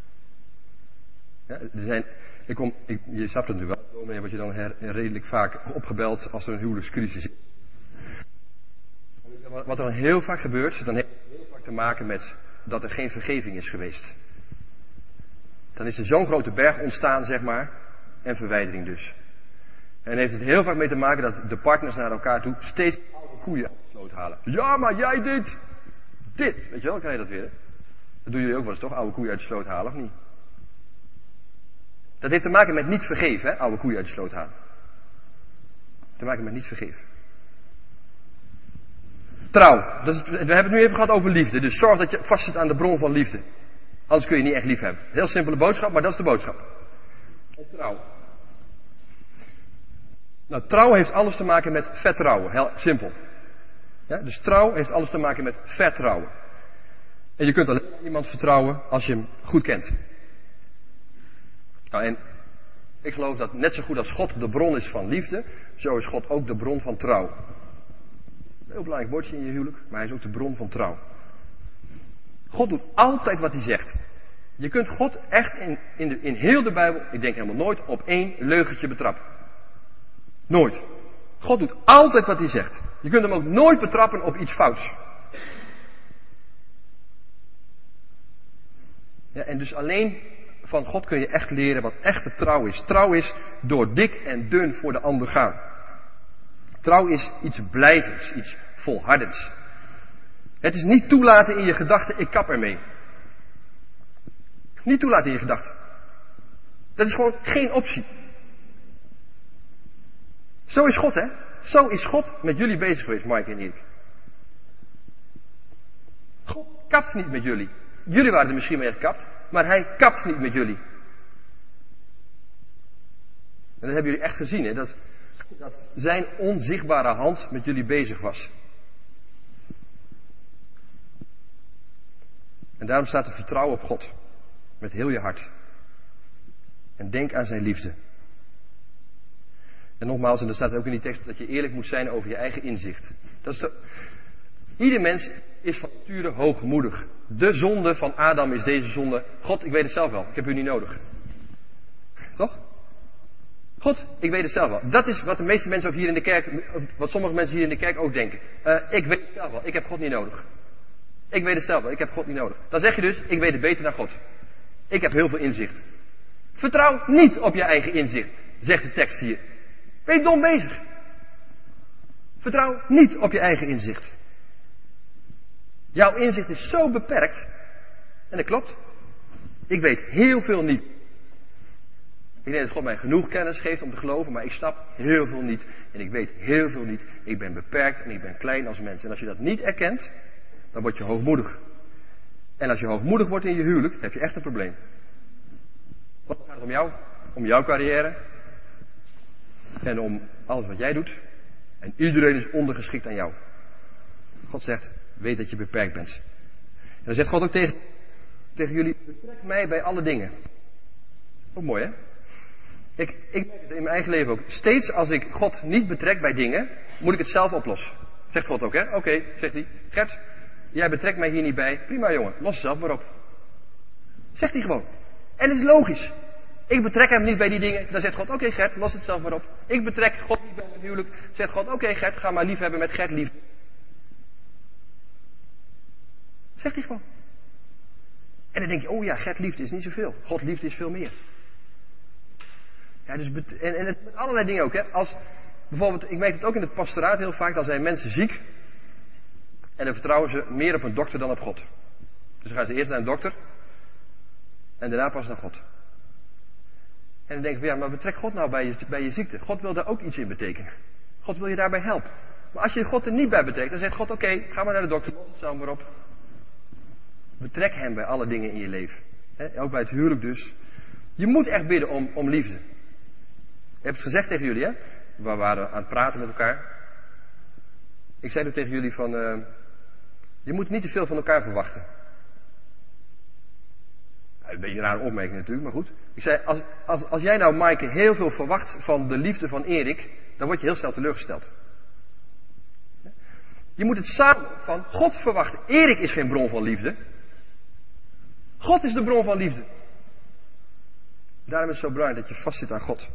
Ja, je snapt het nu wel. Dan word je dan redelijk vaak opgebeld als er een huwelijkscrisis is. Wat er dan heel vaak gebeurt, dan heeft het heel vaak te maken met dat er geen vergeving is geweest. Dan is er zo'n grote berg ontstaan, zeg maar, en verwijdering dus. En heeft het heel vaak mee te maken dat de partners naar elkaar toe steeds oude koeien uit de sloot halen. Ja, maar jij dit. Weet je wel, krijg je dat weer, hè? Dat doen jullie ook wel eens, toch? Oude koeien uit de sloot halen, of niet? Dat heeft te maken met niet vergeven, hè? Oude koeien uit de sloot halen. Te maken met niet vergeven. Trouw. We hebben het nu even gehad over liefde. Dus zorg dat je vast zit aan de bron van liefde. Anders kun je niet echt lief hebben. Heel simpele boodschap, maar dat is de boodschap. En trouw. Nou, trouw heeft alles te maken met vertrouwen. Heel simpel. Ja, dus trouw heeft alles te maken met vertrouwen. En je kunt alleen iemand vertrouwen als je hem goed kent. Nou, en ik geloof dat net zo goed als God de bron is van liefde, zo is God ook de bron van trouw. Een heel belangrijk woordje in je huwelijk, maar hij is ook de bron van trouw. God doet altijd wat hij zegt. Je kunt God echt in heel de Bijbel, ik denk helemaal nooit, op één leugentje betrappen. Nooit. God doet altijd wat hij zegt. Je kunt hem ook nooit betrappen op iets fouts. Ja, en dus alleen van God kun je echt leren wat echte trouw is. Trouw is door dik en dun voor de ander gaan. Trouw is iets blijvends, iets volhardends. Het is niet toelaten in je gedachten, ik kap ermee. Niet toelaten in je gedachten. Dat is gewoon geen optie. Zo is God, hè? Zo is God met jullie bezig geweest, Mike en Erik. God kapt niet met jullie. Jullie waren er misschien mee gekapt, maar hij kapt niet met jullie. En dat hebben jullie echt gezien, hè? Dat zijn onzichtbare hand met jullie bezig was. En daarom staat er vertrouwen op God. Met heel je hart. En denk aan zijn liefde. En nogmaals, en er staat ook in die tekst dat je eerlijk moet zijn over je eigen inzicht. Ieder mens is van nature hoogmoedig. De zonde van Adam is deze zonde. God, ik weet het zelf wel. Ik heb u niet nodig. Toch? God, ik weet het zelf wel. Dat is wat de meeste mensen ook hier in de kerk, wat sommige mensen hier in de kerk ook denken. Ik weet het zelf wel. Ik heb God niet nodig. Ik weet het zelf wel. Ik heb God niet nodig. Dan zeg je dus, ik weet het beter dan God. Ik heb heel veel inzicht. Vertrouw niet op je eigen inzicht, zegt de tekst hier. Ben je dom bezig? Vertrouw niet op je eigen inzicht. Jouw inzicht is zo beperkt. En dat klopt. Ik weet heel veel niet. Ik denk dat God mij genoeg kennis geeft om te geloven, maar ik snap heel veel niet. En ik weet heel veel niet. Ik ben beperkt en ik ben klein als mens. En als je dat niet erkent, dan word je hoogmoedig. En als je hoogmoedig wordt in je huwelijk, heb je echt een probleem. Want het gaat om jou, om jouw carrière. En om alles wat jij doet. En iedereen is ondergeschikt aan jou. God zegt, weet dat je beperkt bent. En dan zegt God ook tegen jullie, betrek mij bij alle dingen. Ook mooi, hè? Ik merk het in mijn eigen leven ook. Steeds als ik God niet betrek bij dingen, moet ik het zelf oplossen. Zegt God ook, hè? Oké, zegt hij. Gert, jij betrekt mij hier niet bij. Prima jongen, los het zelf maar op. Zegt hij gewoon. En het is logisch. Ik betrek hem niet bij die dingen. Dan zegt God, oké Gert, los het zelf maar op. Ik betrek God niet bij mijn huwelijk. Zegt God, oké Gert, ga maar lief hebben met Gert lief. Zegt hij gewoon. En dan denk je, oh ja, Gert liefde is niet zoveel. God liefde is veel meer. Ja, dus en het met allerlei dingen ook. Hè. Als, bijvoorbeeld, ik merk het ook in het pastoraat heel vaak. Dan zijn mensen ziek. En dan vertrouwen ze meer op een dokter dan op God. Dus dan gaan ze eerst naar een dokter. En daarna pas naar God. En dan denk ik, ja, maar betrek God nou bij je ziekte. God wil daar ook iets in betekenen. God wil je daarbij helpen. Maar als je God er niet bij betrekt, dan zegt God, oké, ga maar naar de dokter. Los het zelf maar op. Betrek hem bij alle dingen in je leven. He, ook bij het huwelijk dus. Je moet echt bidden om liefde. Ik heb het gezegd tegen jullie, hè. We waren aan het praten met elkaar. Ik zei toen tegen jullie van, je moet niet te veel van elkaar verwachten. Een beetje een rare opmerking natuurlijk, maar goed. Ik zei, als jij nou, Maaike, heel veel verwacht van de liefde van Erik, dan word je heel snel teleurgesteld. Je moet het samen van God verwachten. Erik is geen bron van liefde. God is de bron van liefde. Daarom is het zo belangrijk dat je vastzit aan God.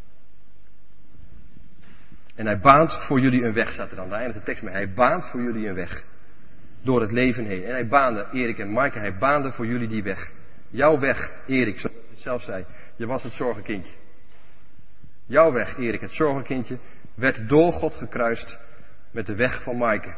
En hij baant voor jullie een weg, staat er dan. Daar eindigt de tekst mee. Hij baant voor jullie een weg. Door het leven heen. En hij baande, Erik en Maaike, hij baande voor jullie die weg. Jouw weg, Erik, zoals je het zelf zei. Je was het zorgenkindje. Jouw weg, Erik, het zorgenkindje, werd door God gekruist met de weg van Maaike.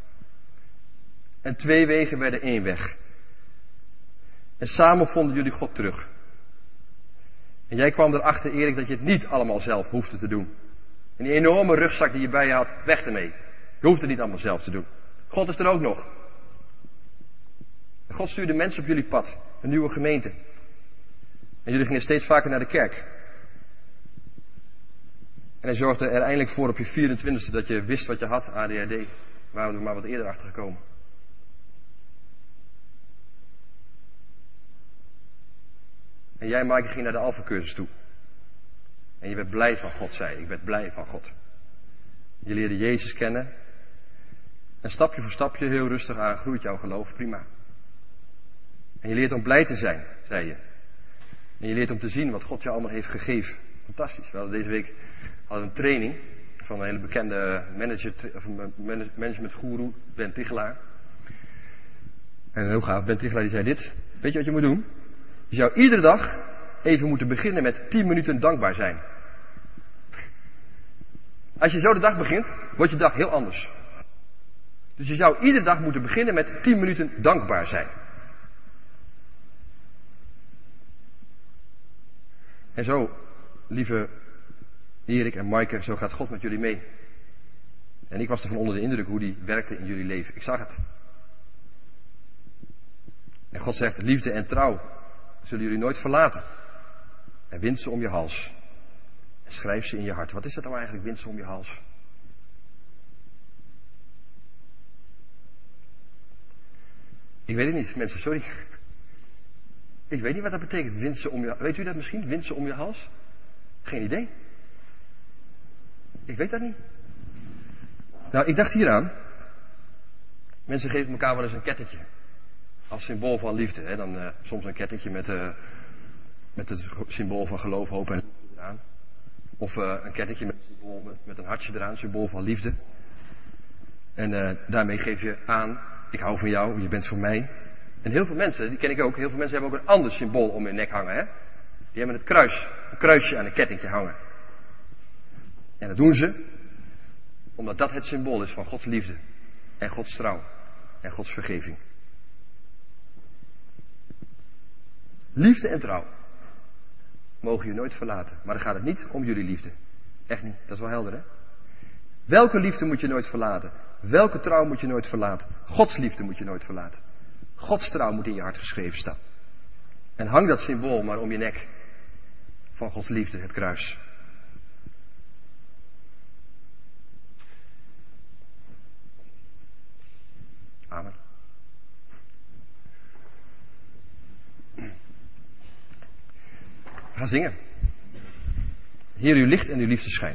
En 2 wegen werden 1 weg. En samen vonden jullie God terug. En jij kwam erachter, Erik, dat je het niet allemaal zelf hoefde te doen. En die enorme rugzak die je bij je had, weg ermee. Je hoeft het niet allemaal zelf te doen. God is er ook nog. En God stuurde mensen op jullie pad. Een nieuwe gemeente. En jullie gingen steeds vaker naar de kerk. En hij zorgde er eindelijk voor op je 24e dat je wist wat je had, ADHD. Waren we maar wat eerder achter gekomen. En jij, Maaike, ging naar de Alpha-cursus toe. En je werd blij van God, zei je. Ik werd blij van God. Je leerde Jezus kennen. En stapje voor stapje, heel rustig aan, groeit jouw geloof. Prima. En je leert om blij te zijn, zei je. En je leert om te zien wat God je allemaal heeft gegeven. Fantastisch. We hadden deze week een training van een hele bekende managementgoeroe, Ben Tichelaar. En heel gaaf, Ben Tichelaar die zei dit. Weet je wat je moet doen? Je zou iedere dag even moeten beginnen met 10 minuten dankbaar zijn. Als je zo de dag begint, wordt je dag heel anders. Dus je zou iedere dag moeten beginnen met 10 minuten dankbaar zijn. En zo, lieve Erik en Maaike, zo gaat God met jullie mee. En ik was ervan onder de indruk hoe die werkte in jullie leven. Ik zag het. En God zegt, liefde en trouw zullen jullie nooit verlaten. En wind ze om je hals. En schrijf ze in je hart. Wat is dat nou eigenlijk, wind ze om je hals? Ik weet het niet, mensen, sorry. Ik weet niet wat dat betekent, wind ze om je hals. Weet u dat misschien, wind ze om je hals? Geen idee. Ik weet dat niet. Nou, ik dacht hieraan. Mensen geven elkaar wel eens een kettingje. Als symbool van liefde. Hè? Dan soms een kettingje met het symbool van geloof, hoop en liefde eraan. Of een kettingje met een hartje eraan, symbool van liefde. En daarmee geef je aan, ik hou van jou, je bent voor mij. En heel veel mensen, die ken ik ook, heel veel mensen hebben ook een ander symbool om hun nek hangen. Hè? Die hebben het kruis, een kruisje aan een kettingje hangen. En dat doen ze omdat dat het symbool is van Gods liefde. En Gods trouw. En Gods vergeving. Liefde en trouw mogen je nooit verlaten. Maar dan gaat het niet om jullie liefde. Echt niet. Dat is wel helder, hè? Welke liefde moet je nooit verlaten? Welke trouw moet je nooit verlaten? Gods liefde moet je nooit verlaten. Gods trouw moet in je hart geschreven staan. En hang dat symbool maar om je nek. Van Gods liefde, het kruis. Ga zingen. Heer, uw licht en uw liefde schijn.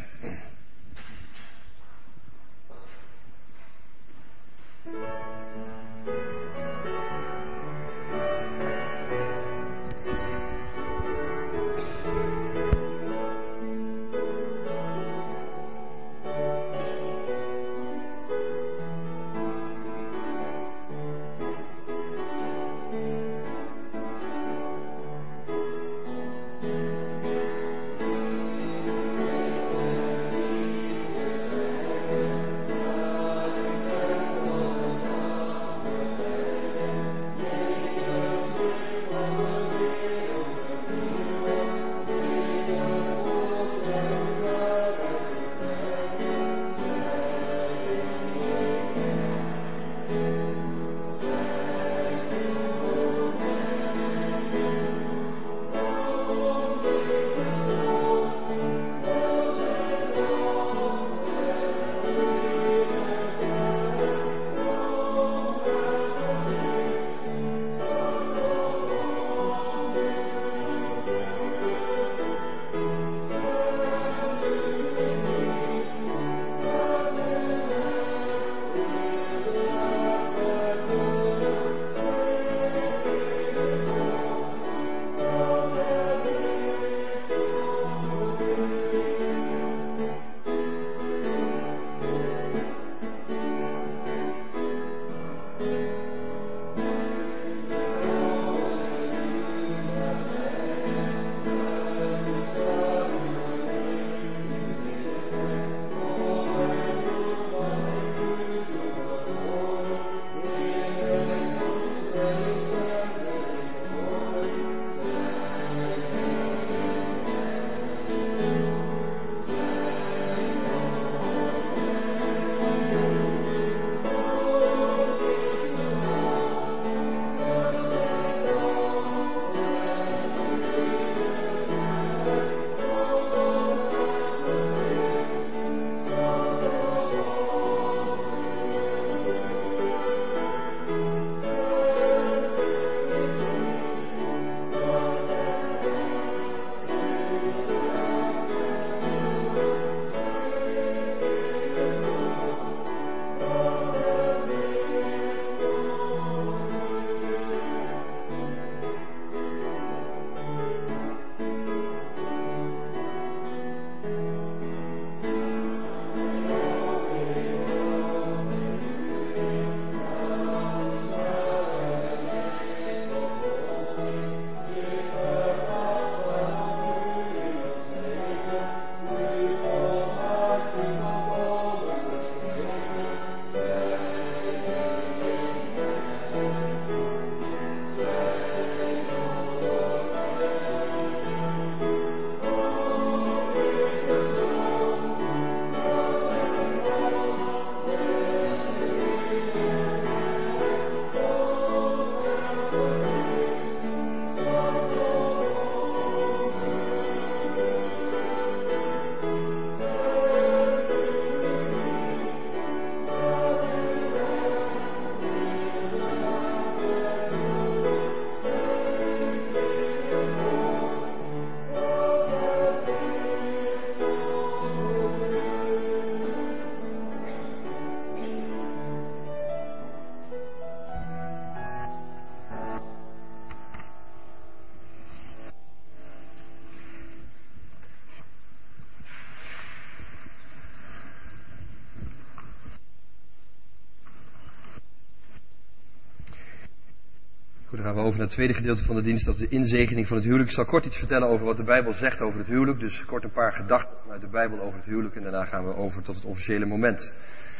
Goed, dan gaan we over naar het tweede gedeelte van de dienst, dat is de inzegening van het huwelijk. Ik zal kort iets vertellen over wat de Bijbel zegt over het huwelijk. Dus kort een paar gedachten uit de Bijbel over het huwelijk en daarna gaan we over tot het officiële moment.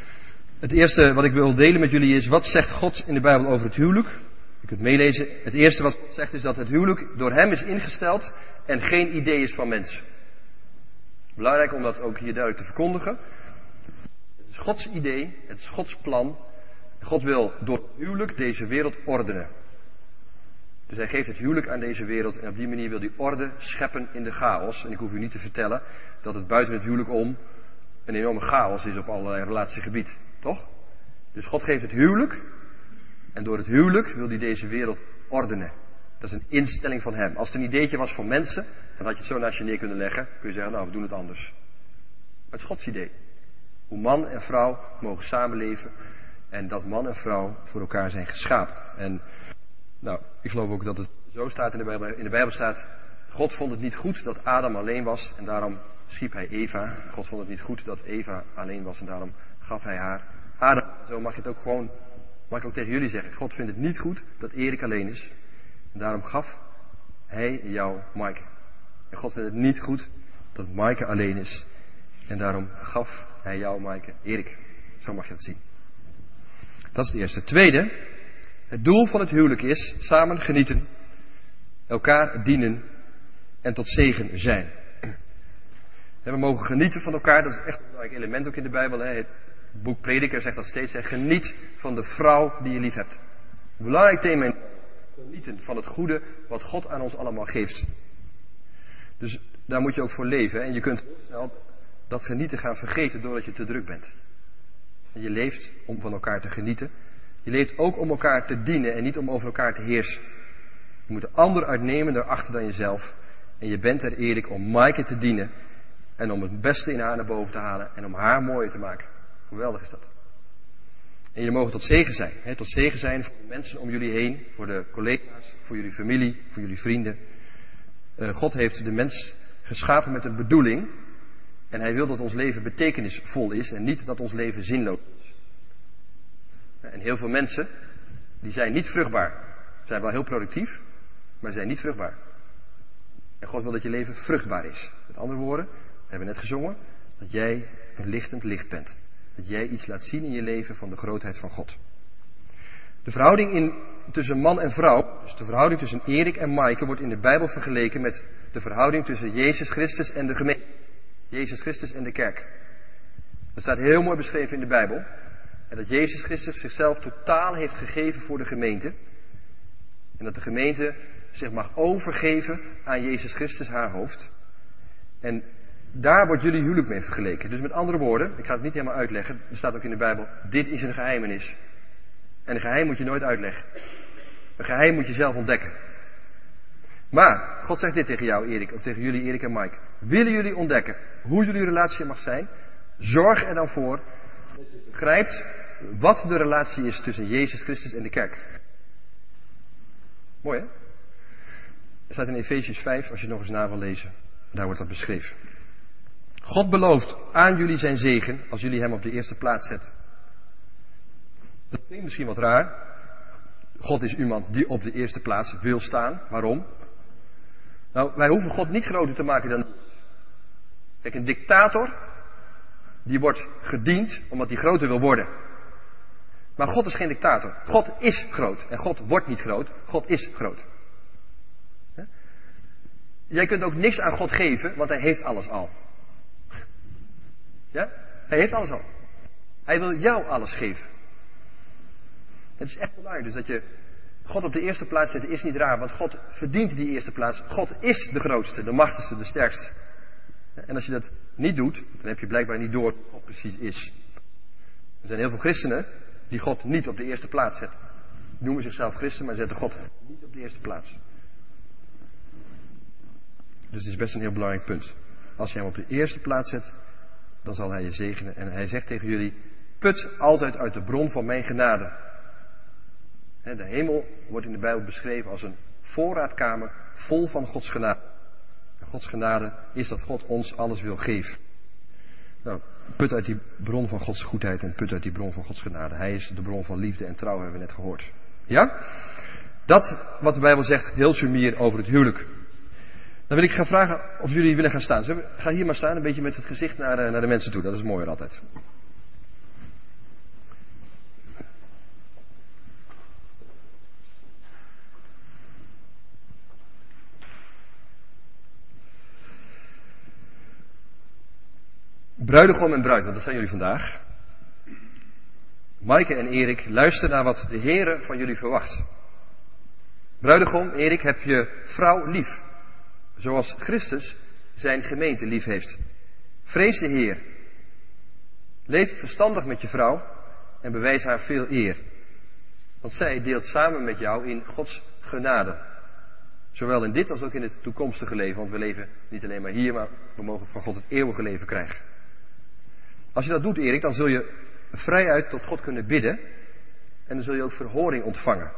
Het eerste wat ik wil delen met jullie is, wat zegt God in de Bijbel over het huwelijk? Je kunt meelezen. Het eerste wat God zegt is dat het huwelijk door hem is ingesteld en geen idee is van mensen. Belangrijk om dat ook hier duidelijk te verkondigen. Het is Gods idee, het is Gods plan. God wil door het huwelijk deze wereld ordenen. Dus hij geeft het huwelijk aan deze wereld en op die manier wil hij orde scheppen in de chaos. En ik hoef u niet te vertellen dat het buiten het huwelijk om een enorme chaos is op allerlei relatiegebied. Toch? Dus God geeft het huwelijk en door het huwelijk wil hij deze wereld ordenen. Dat is een instelling van hem. Als het een ideetje was van mensen, dan had je het zo naast je neer kunnen leggen. Kun je zeggen, nou, we doen het anders. Maar het is Gods idee. Hoe man en vrouw mogen samenleven. En dat man en vrouw voor elkaar zijn geschapen. En nou, ik geloof ook dat het zo staat in de Bijbel. In de Bijbel staat, God vond het niet goed dat Adam alleen was. En daarom schiep hij Eva. God vond het niet goed dat Eva alleen was. En daarom gaf hij haar Adam. Zo mag je het ook gewoon, mag ik ook tegen jullie zeggen. God vindt het niet goed dat Erik alleen is. En daarom gaf hij jou Maaike. En God vindt het niet goed dat Maaike alleen is. En daarom gaf hij jou Maaike Erik. Zo mag je dat zien. Dat is het eerste. Tweede, het doel van het huwelijk is samen genieten, elkaar dienen en tot zegen zijn. En we mogen genieten van elkaar, dat is echt een belangrijk element ook in de Bijbel. Hè. Het boek Prediker zegt dat steeds, hè. Geniet van de vrouw die je lief hebt. Een belangrijk thema in genieten van het goede wat God aan ons allemaal geeft. Dus daar moet je ook voor leven. Hè. En je kunt heel snel dat genieten gaan vergeten doordat je te druk bent. En je leeft om van elkaar te genieten. Je leeft ook om elkaar te dienen en niet om over elkaar te heersen. Je moet de ander uitnemender achter dan jezelf. En je bent er eerlijk om Maaike te dienen. En om het beste in haar naar boven te halen. En om haar mooier te maken. Geweldig is dat. En jullie mogen tot zegen zijn. Hè? Tot zegen zijn voor de mensen om jullie heen. Voor de collega's. Voor jullie familie. Voor jullie vrienden. God heeft de mens geschapen met een bedoeling. En hij wil dat ons leven betekenisvol is. En niet dat ons leven zinloos is. En heel veel mensen. Die zijn niet vruchtbaar. Ze zijn wel heel productief. Maar zijn niet vruchtbaar. En God wil dat je leven vruchtbaar is. Met andere woorden. We hebben net gezongen. Dat jij een lichtend licht bent. Dat jij iets laat zien in je leven van de grootheid van God. De verhouding tussen man en vrouw. Dus de verhouding tussen Erik en Maaike. Wordt in de Bijbel vergeleken met de verhouding tussen Jezus Christus en de gemeente. Jezus Christus en de kerk. Dat staat heel mooi beschreven in de Bijbel. En dat Jezus Christus zichzelf totaal heeft gegeven voor de gemeente. En dat de gemeente zich mag overgeven aan Jezus Christus, haar hoofd. En daar wordt jullie huwelijk mee vergeleken. Dus met andere woorden, ik ga het niet helemaal uitleggen. Er staat ook in de Bijbel, dit is een geheimenis. En een geheim moet je nooit uitleggen. Een geheim moet je zelf ontdekken. Maar, God zegt dit tegen jou, Erik, of tegen jullie, Erik en Maaike. Willen jullie ontdekken hoe jullie relatie mag zijn? Zorg er dan voor dat je begrijpt wat de relatie is tussen Jezus Christus en de kerk. Mooi hè? Er staat in Efesiërs 5, als je nog eens na wil lezen. Daar wordt dat beschreven. God belooft aan jullie zijn zegen als jullie hem op de eerste plaats zetten. Dat klinkt misschien wat raar. God is iemand die op de eerste plaats wil staan. Waarom? Nou, wij hoeven God niet groter te maken dan... Kijk, een dictator, die wordt gediend omdat hij groter wil worden. Maar God is geen dictator. God is groot. En God wordt niet groot. God is groot. Jij kunt ook niks aan God geven, want hij heeft alles al. Ja? Hij heeft alles al. Hij wil jou alles geven. Het is echt belangrijk dus dat je God op de eerste plaats zet, is niet raar, want God verdient die eerste plaats. God is de grootste, de machtigste, de sterkste. En als je dat niet doet, dan heb je blijkbaar niet door wat God precies is. Er zijn heel veel christenen die God niet op de eerste plaats zetten. Die noemen zichzelf christen, maar zetten God niet op de eerste plaats. Dus het is best een heel belangrijk punt. Als je hem op de eerste plaats zet, dan zal hij je zegenen. En hij zegt tegen jullie, put altijd uit de bron van mijn genade. De hemel wordt in de Bijbel beschreven als een voorraadkamer vol van Gods genade. En Gods genade is dat God ons alles wil geven. Nou, put uit die bron van Gods goedheid en put uit die bron van Gods genade. Hij is de bron van liefde en trouw, hebben we net gehoord. Ja? Dat wat de Bijbel zegt, heel sumier over het huwelijk. Dan wil ik gaan vragen of jullie willen gaan staan. Ga hier maar staan, een beetje met het gezicht naar de mensen toe. Dat is mooier altijd. Bruidegom en bruid, want dat zijn jullie vandaag. Maaike en Erik, luister naar wat de Heere van jullie verwacht. Bruidegom, Erik, heb je vrouw lief. Zoals Christus zijn gemeente lief heeft. Vrees de Heer. Leef verstandig met je vrouw en bewijs haar veel eer. Want zij deelt samen met jou in Gods genade. Zowel in dit als ook in het toekomstige leven. Want we leven niet alleen maar hier, maar we mogen van God het eeuwige leven krijgen. Als je dat doet, Erik, dan zul je vrijuit tot God kunnen bidden. En dan zul je ook verhoring ontvangen.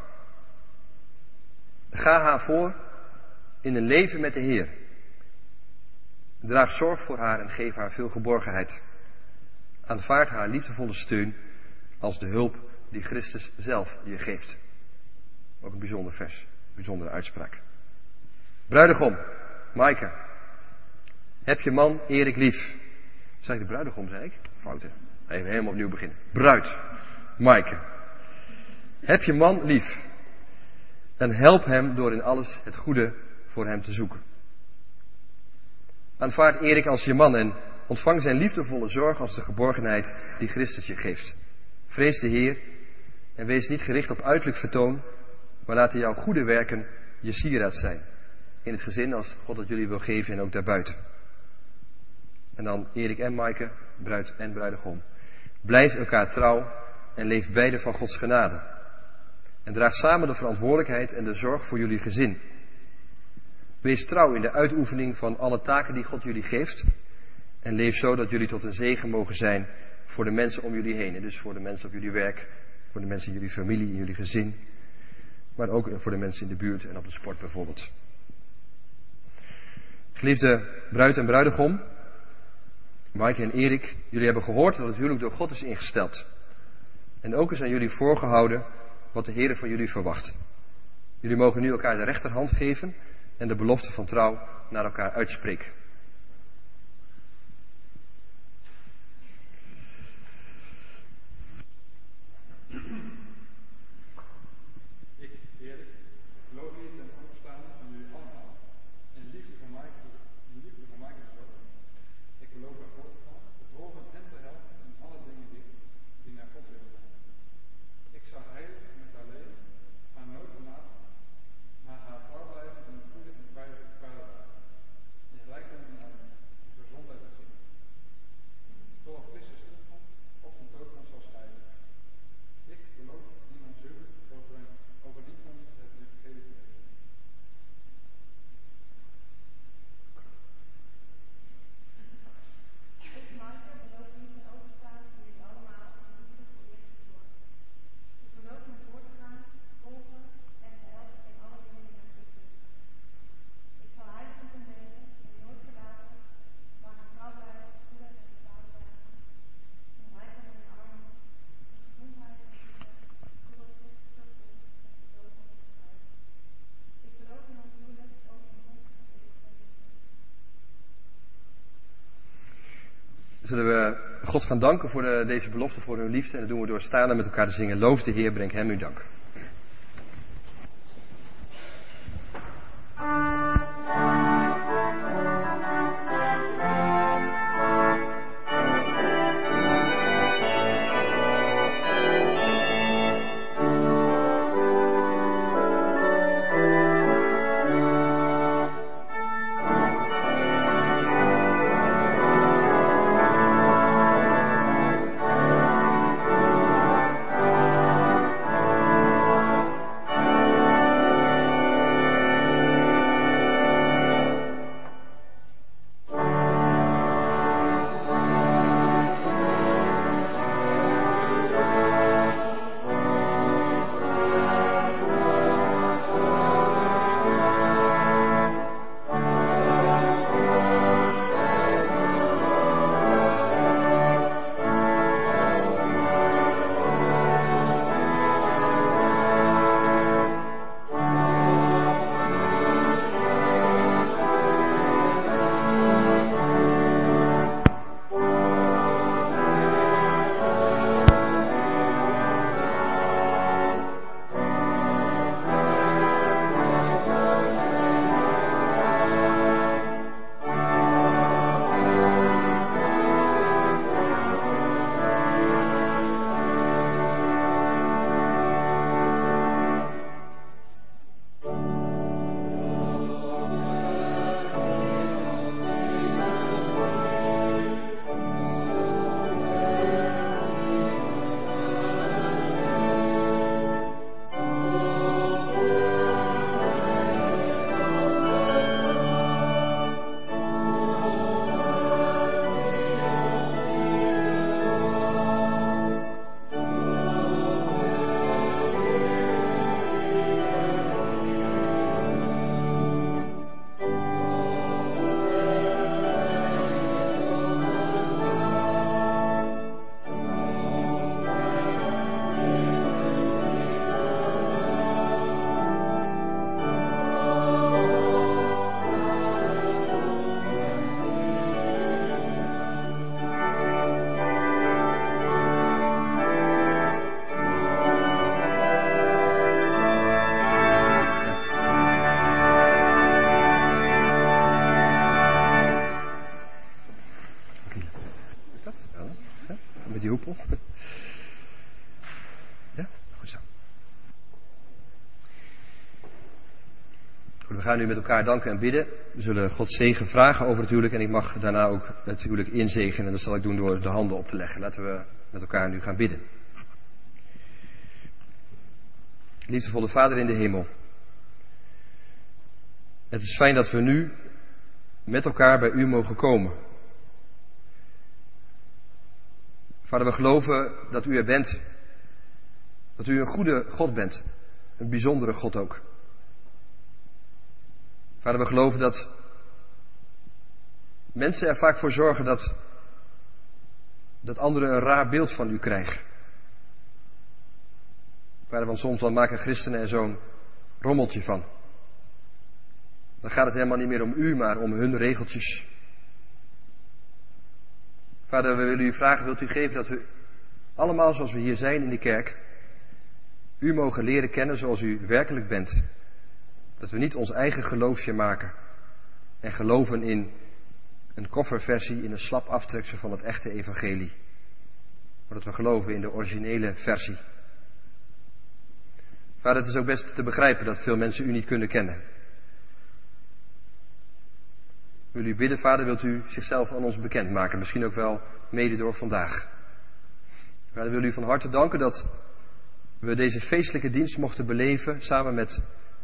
Ga haar voor in een leven met de Heer. Draag zorg voor haar en geef haar veel geborgenheid. Aanvaard haar liefdevolle steun als de hulp die Christus zelf je geeft. Ook een bijzonder vers, een bijzondere uitspraak. Bruidegom, Maaike. Heb je man Erik lief? Zeg ik de bruidegom, zei ik? Fout, hè? Even helemaal opnieuw beginnen. Bruid, Maaike. Heb je man lief? En help hem door in alles het goede voor hem te zoeken. Aanvaard Erik als je man en ontvang zijn liefdevolle zorg als de geborgenheid die Christus je geeft. Vrees de Heer en wees niet gericht op uiterlijk vertoon, maar laten jouw goede werken je sieraad zijn. In het gezin als God het jullie wil geven en ook daarbuiten. En dan Erik en Maaike, bruid en bruidegom. Blijf elkaar trouw en leef beide van Gods genade. En draag samen de verantwoordelijkheid en de zorg voor jullie gezin. Wees trouw in de uitoefening van alle taken die God jullie geeft. En leef zo dat jullie tot een zegen mogen zijn voor de mensen om jullie heen. En dus voor de mensen op jullie werk, voor de mensen in jullie familie, in jullie gezin. Maar ook voor de mensen in de buurt en op de sport bijvoorbeeld. Geliefde bruid en bruidegom, Maaike en Erik, jullie hebben gehoord dat het huwelijk door God is ingesteld. En ook is aan jullie voorgehouden wat de Heer van jullie verwacht. Jullie mogen nu elkaar de rechterhand geven en de belofte van trouw naar elkaar uitspreken. Ik, Erik, geloof hier ten opstaan van jullie allemaal in de liefde van Maaike te zorgen. Ik beloof bij God te volgen en te helpen in alle dingen die naar God willen zijn. Ik zal heilig met haar leven, haar nooit verlaten, maar haar trouw blijven in een goede en veilige vaderdag. In rijkdom en armoede, in gezondheid en ziekte. Zoals Christus terugkomt, op zijn doodkomst zal scheiden. Ik beloof in ons huwelijk overeenkomst het evangelie te leven. Ik, Maaike, beloof niet te overstaan voor jullie allemaal in de liefde voor Jezus te zorgen. Ik beloof me voor te gaan, volgen en te helpen in alle dingen die naar God willen zijn. Ik zal heilig met hem leven en nooit verlaten, maar een trouw blijven, goede en de vader dragen. In rijkdom en armoede, in gezondheid en ziekte, totdat Christus terugkomt en de dood ons onderscheiden. Ik beloof in ons huwelijk overeenkomstig het evangelie te leven. Zullen we God gaan danken voor deze belofte, voor hun liefde. En dat doen we door staan en met elkaar te zingen. Loof de Heer, breng hem uw dank. We gaan nu met elkaar danken en bidden. We zullen Gods zegen vragen over het huwelijk en ik mag daarna ook het huwelijk inzegenen. En dat zal ik doen door de handen op te leggen. Laten we met elkaar nu gaan bidden. Liefdevolle Vader in de hemel. Het is fijn dat we nu met elkaar bij u mogen komen. Vader, we geloven dat u er bent. Dat u een goede God bent. Een bijzondere God ook. Vader, we geloven dat mensen er vaak voor zorgen dat anderen een raar beeld van u krijgen. Vader, want soms dan maken christenen er zo'n rommeltje van. Dan gaat het helemaal niet meer om u, maar om hun regeltjes. Vader, we willen u vragen, wilt u geven dat we allemaal zoals we hier zijn in de kerk, u mogen leren kennen zoals u werkelijk bent. Dat we niet ons eigen geloofje maken en geloven in een kofferversie, in een slap aftreksel van het echte evangelie. Maar dat we geloven in de originele versie. Vader, het is ook best te begrijpen dat veel mensen u niet kunnen kennen. Wil u bidden, Vader, wilt u zichzelf aan ons bekendmaken, misschien ook wel mede door vandaag. Vader, wil u van harte danken dat we deze feestelijke dienst mochten beleven samen met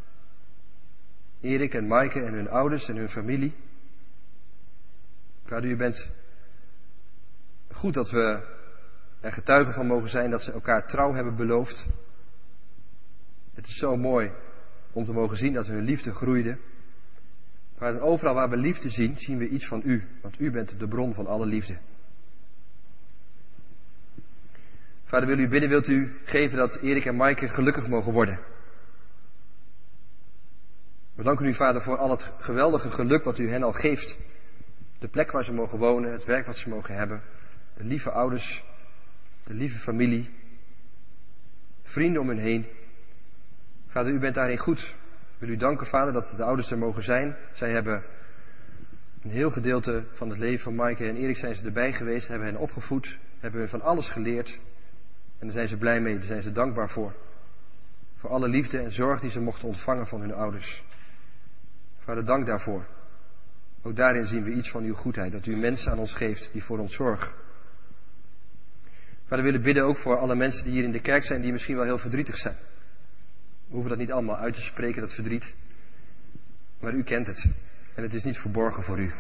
Erik en Maaike en hun ouders en hun familie. Vader, u bent goed dat we er getuigen van mogen zijn dat ze elkaar trouw hebben beloofd. Het is zo mooi om te mogen zien dat hun liefde groeide. Vader, overal waar we liefde zien, zien we iets van u. Want u bent de bron van alle liefde. Vader, wil u bidden, wilt u geven dat Erik en Maaike gelukkig mogen worden. We danken u, Vader, voor al het geweldige geluk wat u hen al geeft. De plek waar ze mogen wonen, het werk wat ze mogen hebben. De lieve ouders, de lieve familie. Vrienden om hen heen. Vader, u bent daarin goed. Ik wil u danken, Vader, dat de ouders er mogen zijn. Zij hebben een heel gedeelte van het leven van Maaike en Erik zijn ze erbij geweest. Hebben hen opgevoed. Hebben hen van alles geleerd. En daar zijn ze blij mee. Daar zijn ze dankbaar voor. Voor alle liefde en zorg die ze mochten ontvangen van hun ouders. Vader, dank daarvoor. Ook daarin zien we iets van uw goedheid. Dat u mensen aan ons geeft die voor ons zorgen. Vader, we willen bidden ook voor alle mensen die hier in de kerk zijn. Die misschien wel heel verdrietig zijn. We hoeven dat niet allemaal uit te spreken, dat verdriet. Maar u kent het. En het is niet verborgen voor u.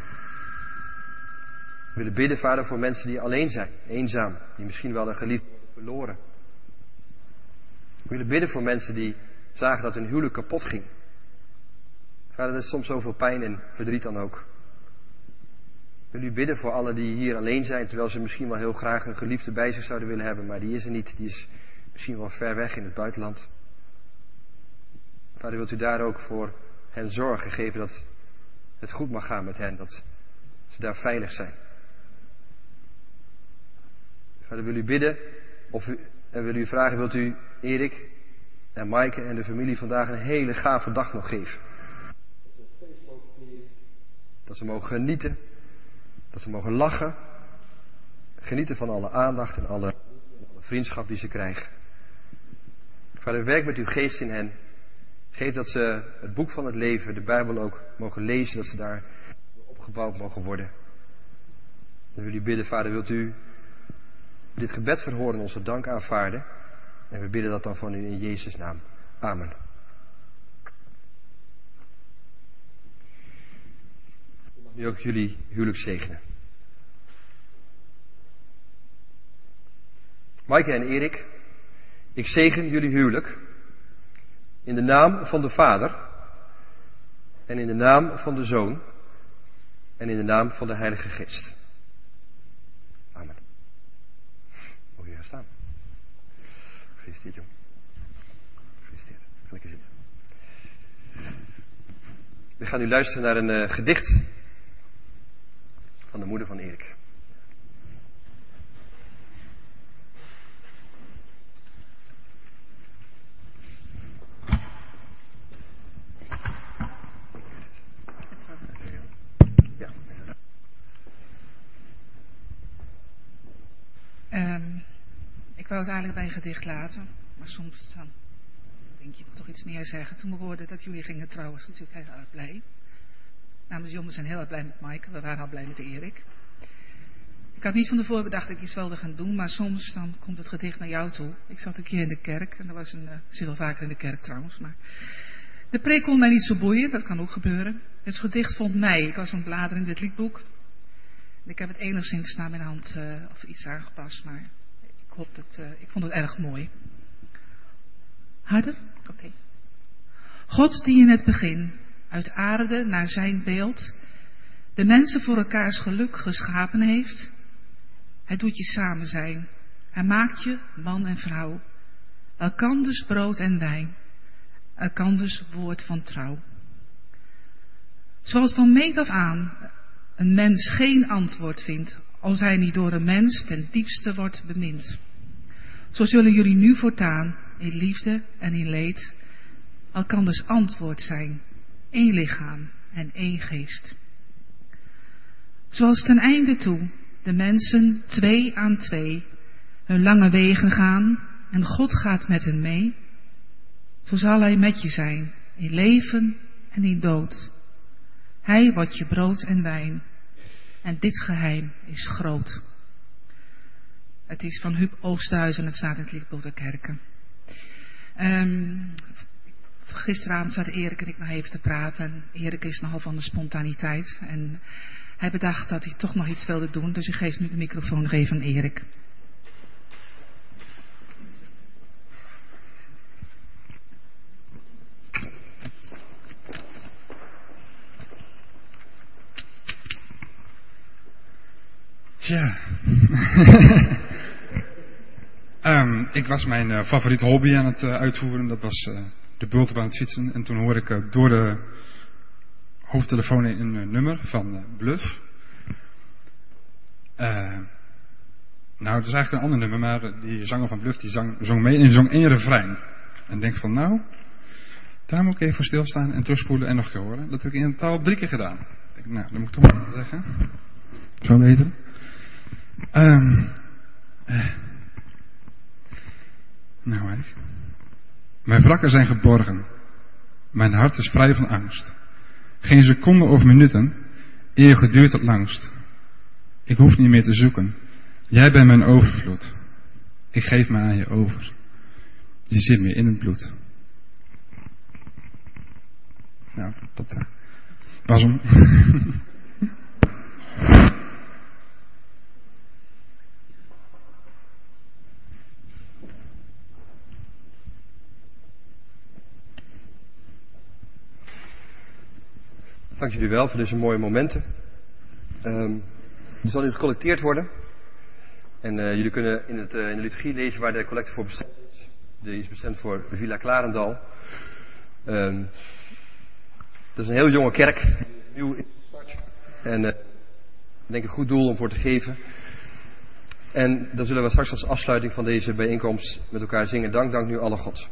We willen bidden, Vader, voor mensen die alleen zijn. Eenzaam. Die misschien wel een geliefde verloren. We willen bidden voor mensen die zagen dat hun huwelijk kapot ging. Vader, dat is soms zoveel pijn en verdriet dan ook. We willen u bidden voor allen die hier alleen zijn. Terwijl ze misschien wel heel graag een geliefde bij zich zouden willen hebben. Maar die is er niet. Die is misschien wel ver weg in het buitenland. Vader, wilt u daar ook voor hen zorgen, geven dat het goed mag gaan met hen, dat ze daar veilig zijn. Vader, wil u bidden, en wil u vragen, wilt u Erik en Maaike en de familie vandaag een hele gave dag nog geven. Dat ze mogen genieten, dat ze mogen lachen, genieten van alle aandacht en alle vriendschap die ze krijgen. Vader, werk met uw geest in hen. Geef dat ze het boek van het leven, de Bijbel ook mogen lezen, dat ze daar opgebouwd mogen worden. Dan wil u bidden, Vader, wilt u dit gebed verhoren en onze dank aanvaarden. En we bidden dat dan van u in Jezus' naam. Amen. Ik mag nu ook jullie huwelijk zegenen. Maaike en Erik, ik zegen jullie huwelijk. In de naam van de Vader. En in de naam van de Zoon. En in de naam van de Heilige Geest. Amen. Moet je gaan staan. Gefeliciteerd, jong. Gefeliciteerd. Ga lekker zitten. We gaan nu luisteren naar een gedicht van de moeder van Erik. Ik wou het eigenlijk bij een gedicht laten, maar soms dan denk je moet toch iets meer zeggen. Toen we hoorden dat jullie gingen trouwen, was ik natuurlijk heel erg blij. Namens John, we zijn heel erg blij met Maaike. We waren al blij met Erik. Ik had niet van tevoren bedacht dat ik iets wilde gaan doen, maar soms dan komt het gedicht naar jou toe. Ik zat een keer in de kerk, en ik zit wel vaker in de kerk trouwens, maar de preek kon mij niet zo boeien, dat kan ook gebeuren. Het gedicht vond mij, ik was aan het bladeren in dit liedboek. En ik heb het enigszins naar mijn hand of iets aangepast, maar ik vond het erg mooi. Harder? Oké. God die in het begin uit aarde naar zijn beeld de mensen voor elkaars geluk geschapen heeft. Hij doet je samen zijn. Hij maakt je man en vrouw. Elkanders brood en wijn. Elkanders woord van trouw. Zoals van meet af aan een mens geen antwoord vindt als hij niet door een mens ten diepste wordt bemind. Zo zullen jullie nu voortaan in liefde en in leed elkanders antwoord zijn. Één lichaam en één geest. Zoals ten einde toe de mensen 2 aan 2 hun lange wegen gaan en God gaat met hen mee, zo zal hij met je zijn in leven en in dood. Hij wordt je brood en wijn en dit geheim is groot. Het is van Huub Oosterhuis en het staat in het liedboek der kerken. Gisteravond zaten Erik en ik nog even te praten. En Erik is nogal van de spontaniteit. En hij bedacht dat hij toch nog iets wilde doen. Dus ik geef nu de microfoon nog even aan Erik. Tja. Ik was mijn favoriete hobby aan het uitvoeren. Dat was de bulten aan het fietsen. En toen hoorde ik door de hoofdtelefoon een nummer van Bluff. Nou, het is eigenlijk een ander nummer. Maar die zanger van Bluff die zong mee. En die zong 1 refrein. En denk van nou, daar moet ik even voor stilstaan en terugspoelen en nog een keer horen. Dat heb ik in totaal 3 keer gedaan. Ik denk, nou, dat moet ik toch maar zeggen. Zo beter. Nou, eigenlijk. Mijn wrakken zijn geborgen. Mijn hart is vrij van angst. Geen seconden of minuten, eeuwig duurt het langst. Ik hoef niet meer te zoeken. Jij bent mijn overvloed. Ik geef me aan je over. Je zit me in het bloed. Nou, dat was hem. Dank jullie wel voor deze mooie momenten. Er zal nu gecollecteerd worden. En jullie kunnen in de liturgie lezen waar de collecte voor bestemd is. Die is bestemd voor Villa Klarendal. Dat is een heel jonge kerk. Nieuw in start. En ik denk een goed doel om voor te geven. En dan zullen we straks als afsluiting van deze bijeenkomst met elkaar zingen. Dank nu alle God.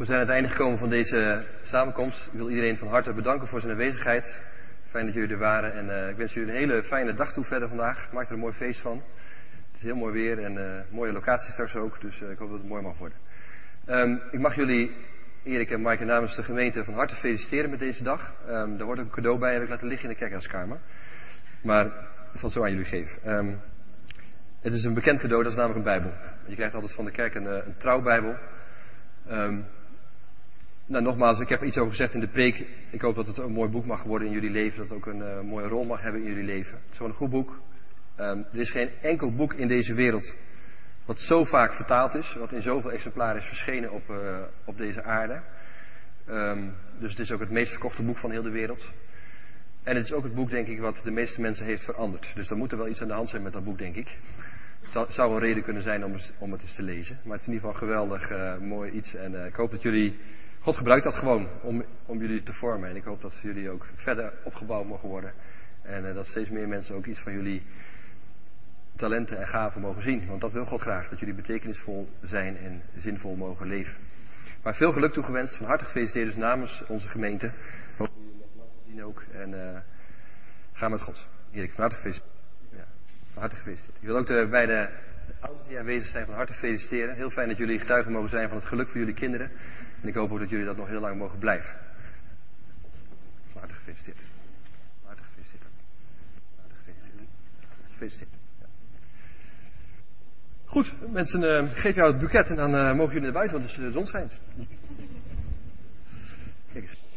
zijn aan het einde gekomen van deze samenkomst. Ik wil iedereen van harte bedanken voor zijn aanwezigheid. Fijn dat jullie er waren en ik wens jullie een hele fijne dag toe verder vandaag. Maak er een mooi feest van. Het is heel mooi weer en mooie locatie straks ook, dus ik hoop dat het mooi mag worden. Ik mag jullie, Erik en Maaike, namens de gemeente van harte feliciteren met deze dag. Daar hoort ook een cadeau bij, heb ik laten liggen in de kerkhuiskamer. Maar ik zal het zo aan jullie geven. Het is een bekend cadeau, dat is namelijk een Bijbel. Je krijgt altijd van de kerk een trouwbijbel. Nogmaals, ik heb iets over gezegd in de preek. Ik hoop dat het een mooi boek mag worden in jullie leven. Dat het ook een mooie rol mag hebben in jullie leven. Het is gewoon een goed boek. Er is geen enkel boek in deze wereld wat zo vaak vertaald is. Wat in zoveel exemplaren is verschenen op deze aarde. Dus het is ook het meest verkochte boek van heel de wereld. En het is ook het boek, denk ik, wat de meeste mensen heeft veranderd. Dus er moet er wel iets aan de hand zijn met dat boek, denk ik. Het zou een reden kunnen zijn om het eens te lezen. Maar het is in ieder geval geweldig mooi iets. En ik hoop dat jullie... God gebruikt dat gewoon om jullie te vormen. En ik hoop dat jullie ook verder opgebouwd mogen worden. En dat steeds meer mensen ook iets van jullie talenten en gaven mogen zien. Want dat wil God graag. Dat jullie betekenisvol zijn en zinvol mogen leven. Maar veel geluk toegewenst. Van harte gefeliciteerd dus namens onze gemeente. Hoop jullie nog lang zien ook. En ga met God. Erik, van harte gefeliciteerd. Ja, van harte gefeliciteerd. Ik wil ook de beide ouders die aanwezig zijn van harte feliciteren. Heel fijn dat jullie getuigen mogen zijn van het geluk voor jullie kinderen. En ik hoop ook dat jullie dat nog heel lang mogen blijven. Van harte gefeliciteerd. Van harte gefeliciteerd. Van harte gefeliciteerd. Gefeliciteerd. Ja. Goed, mensen, geef jou het boeket en dan mogen jullie naar buiten, want de zon schijnt. Kijk eens.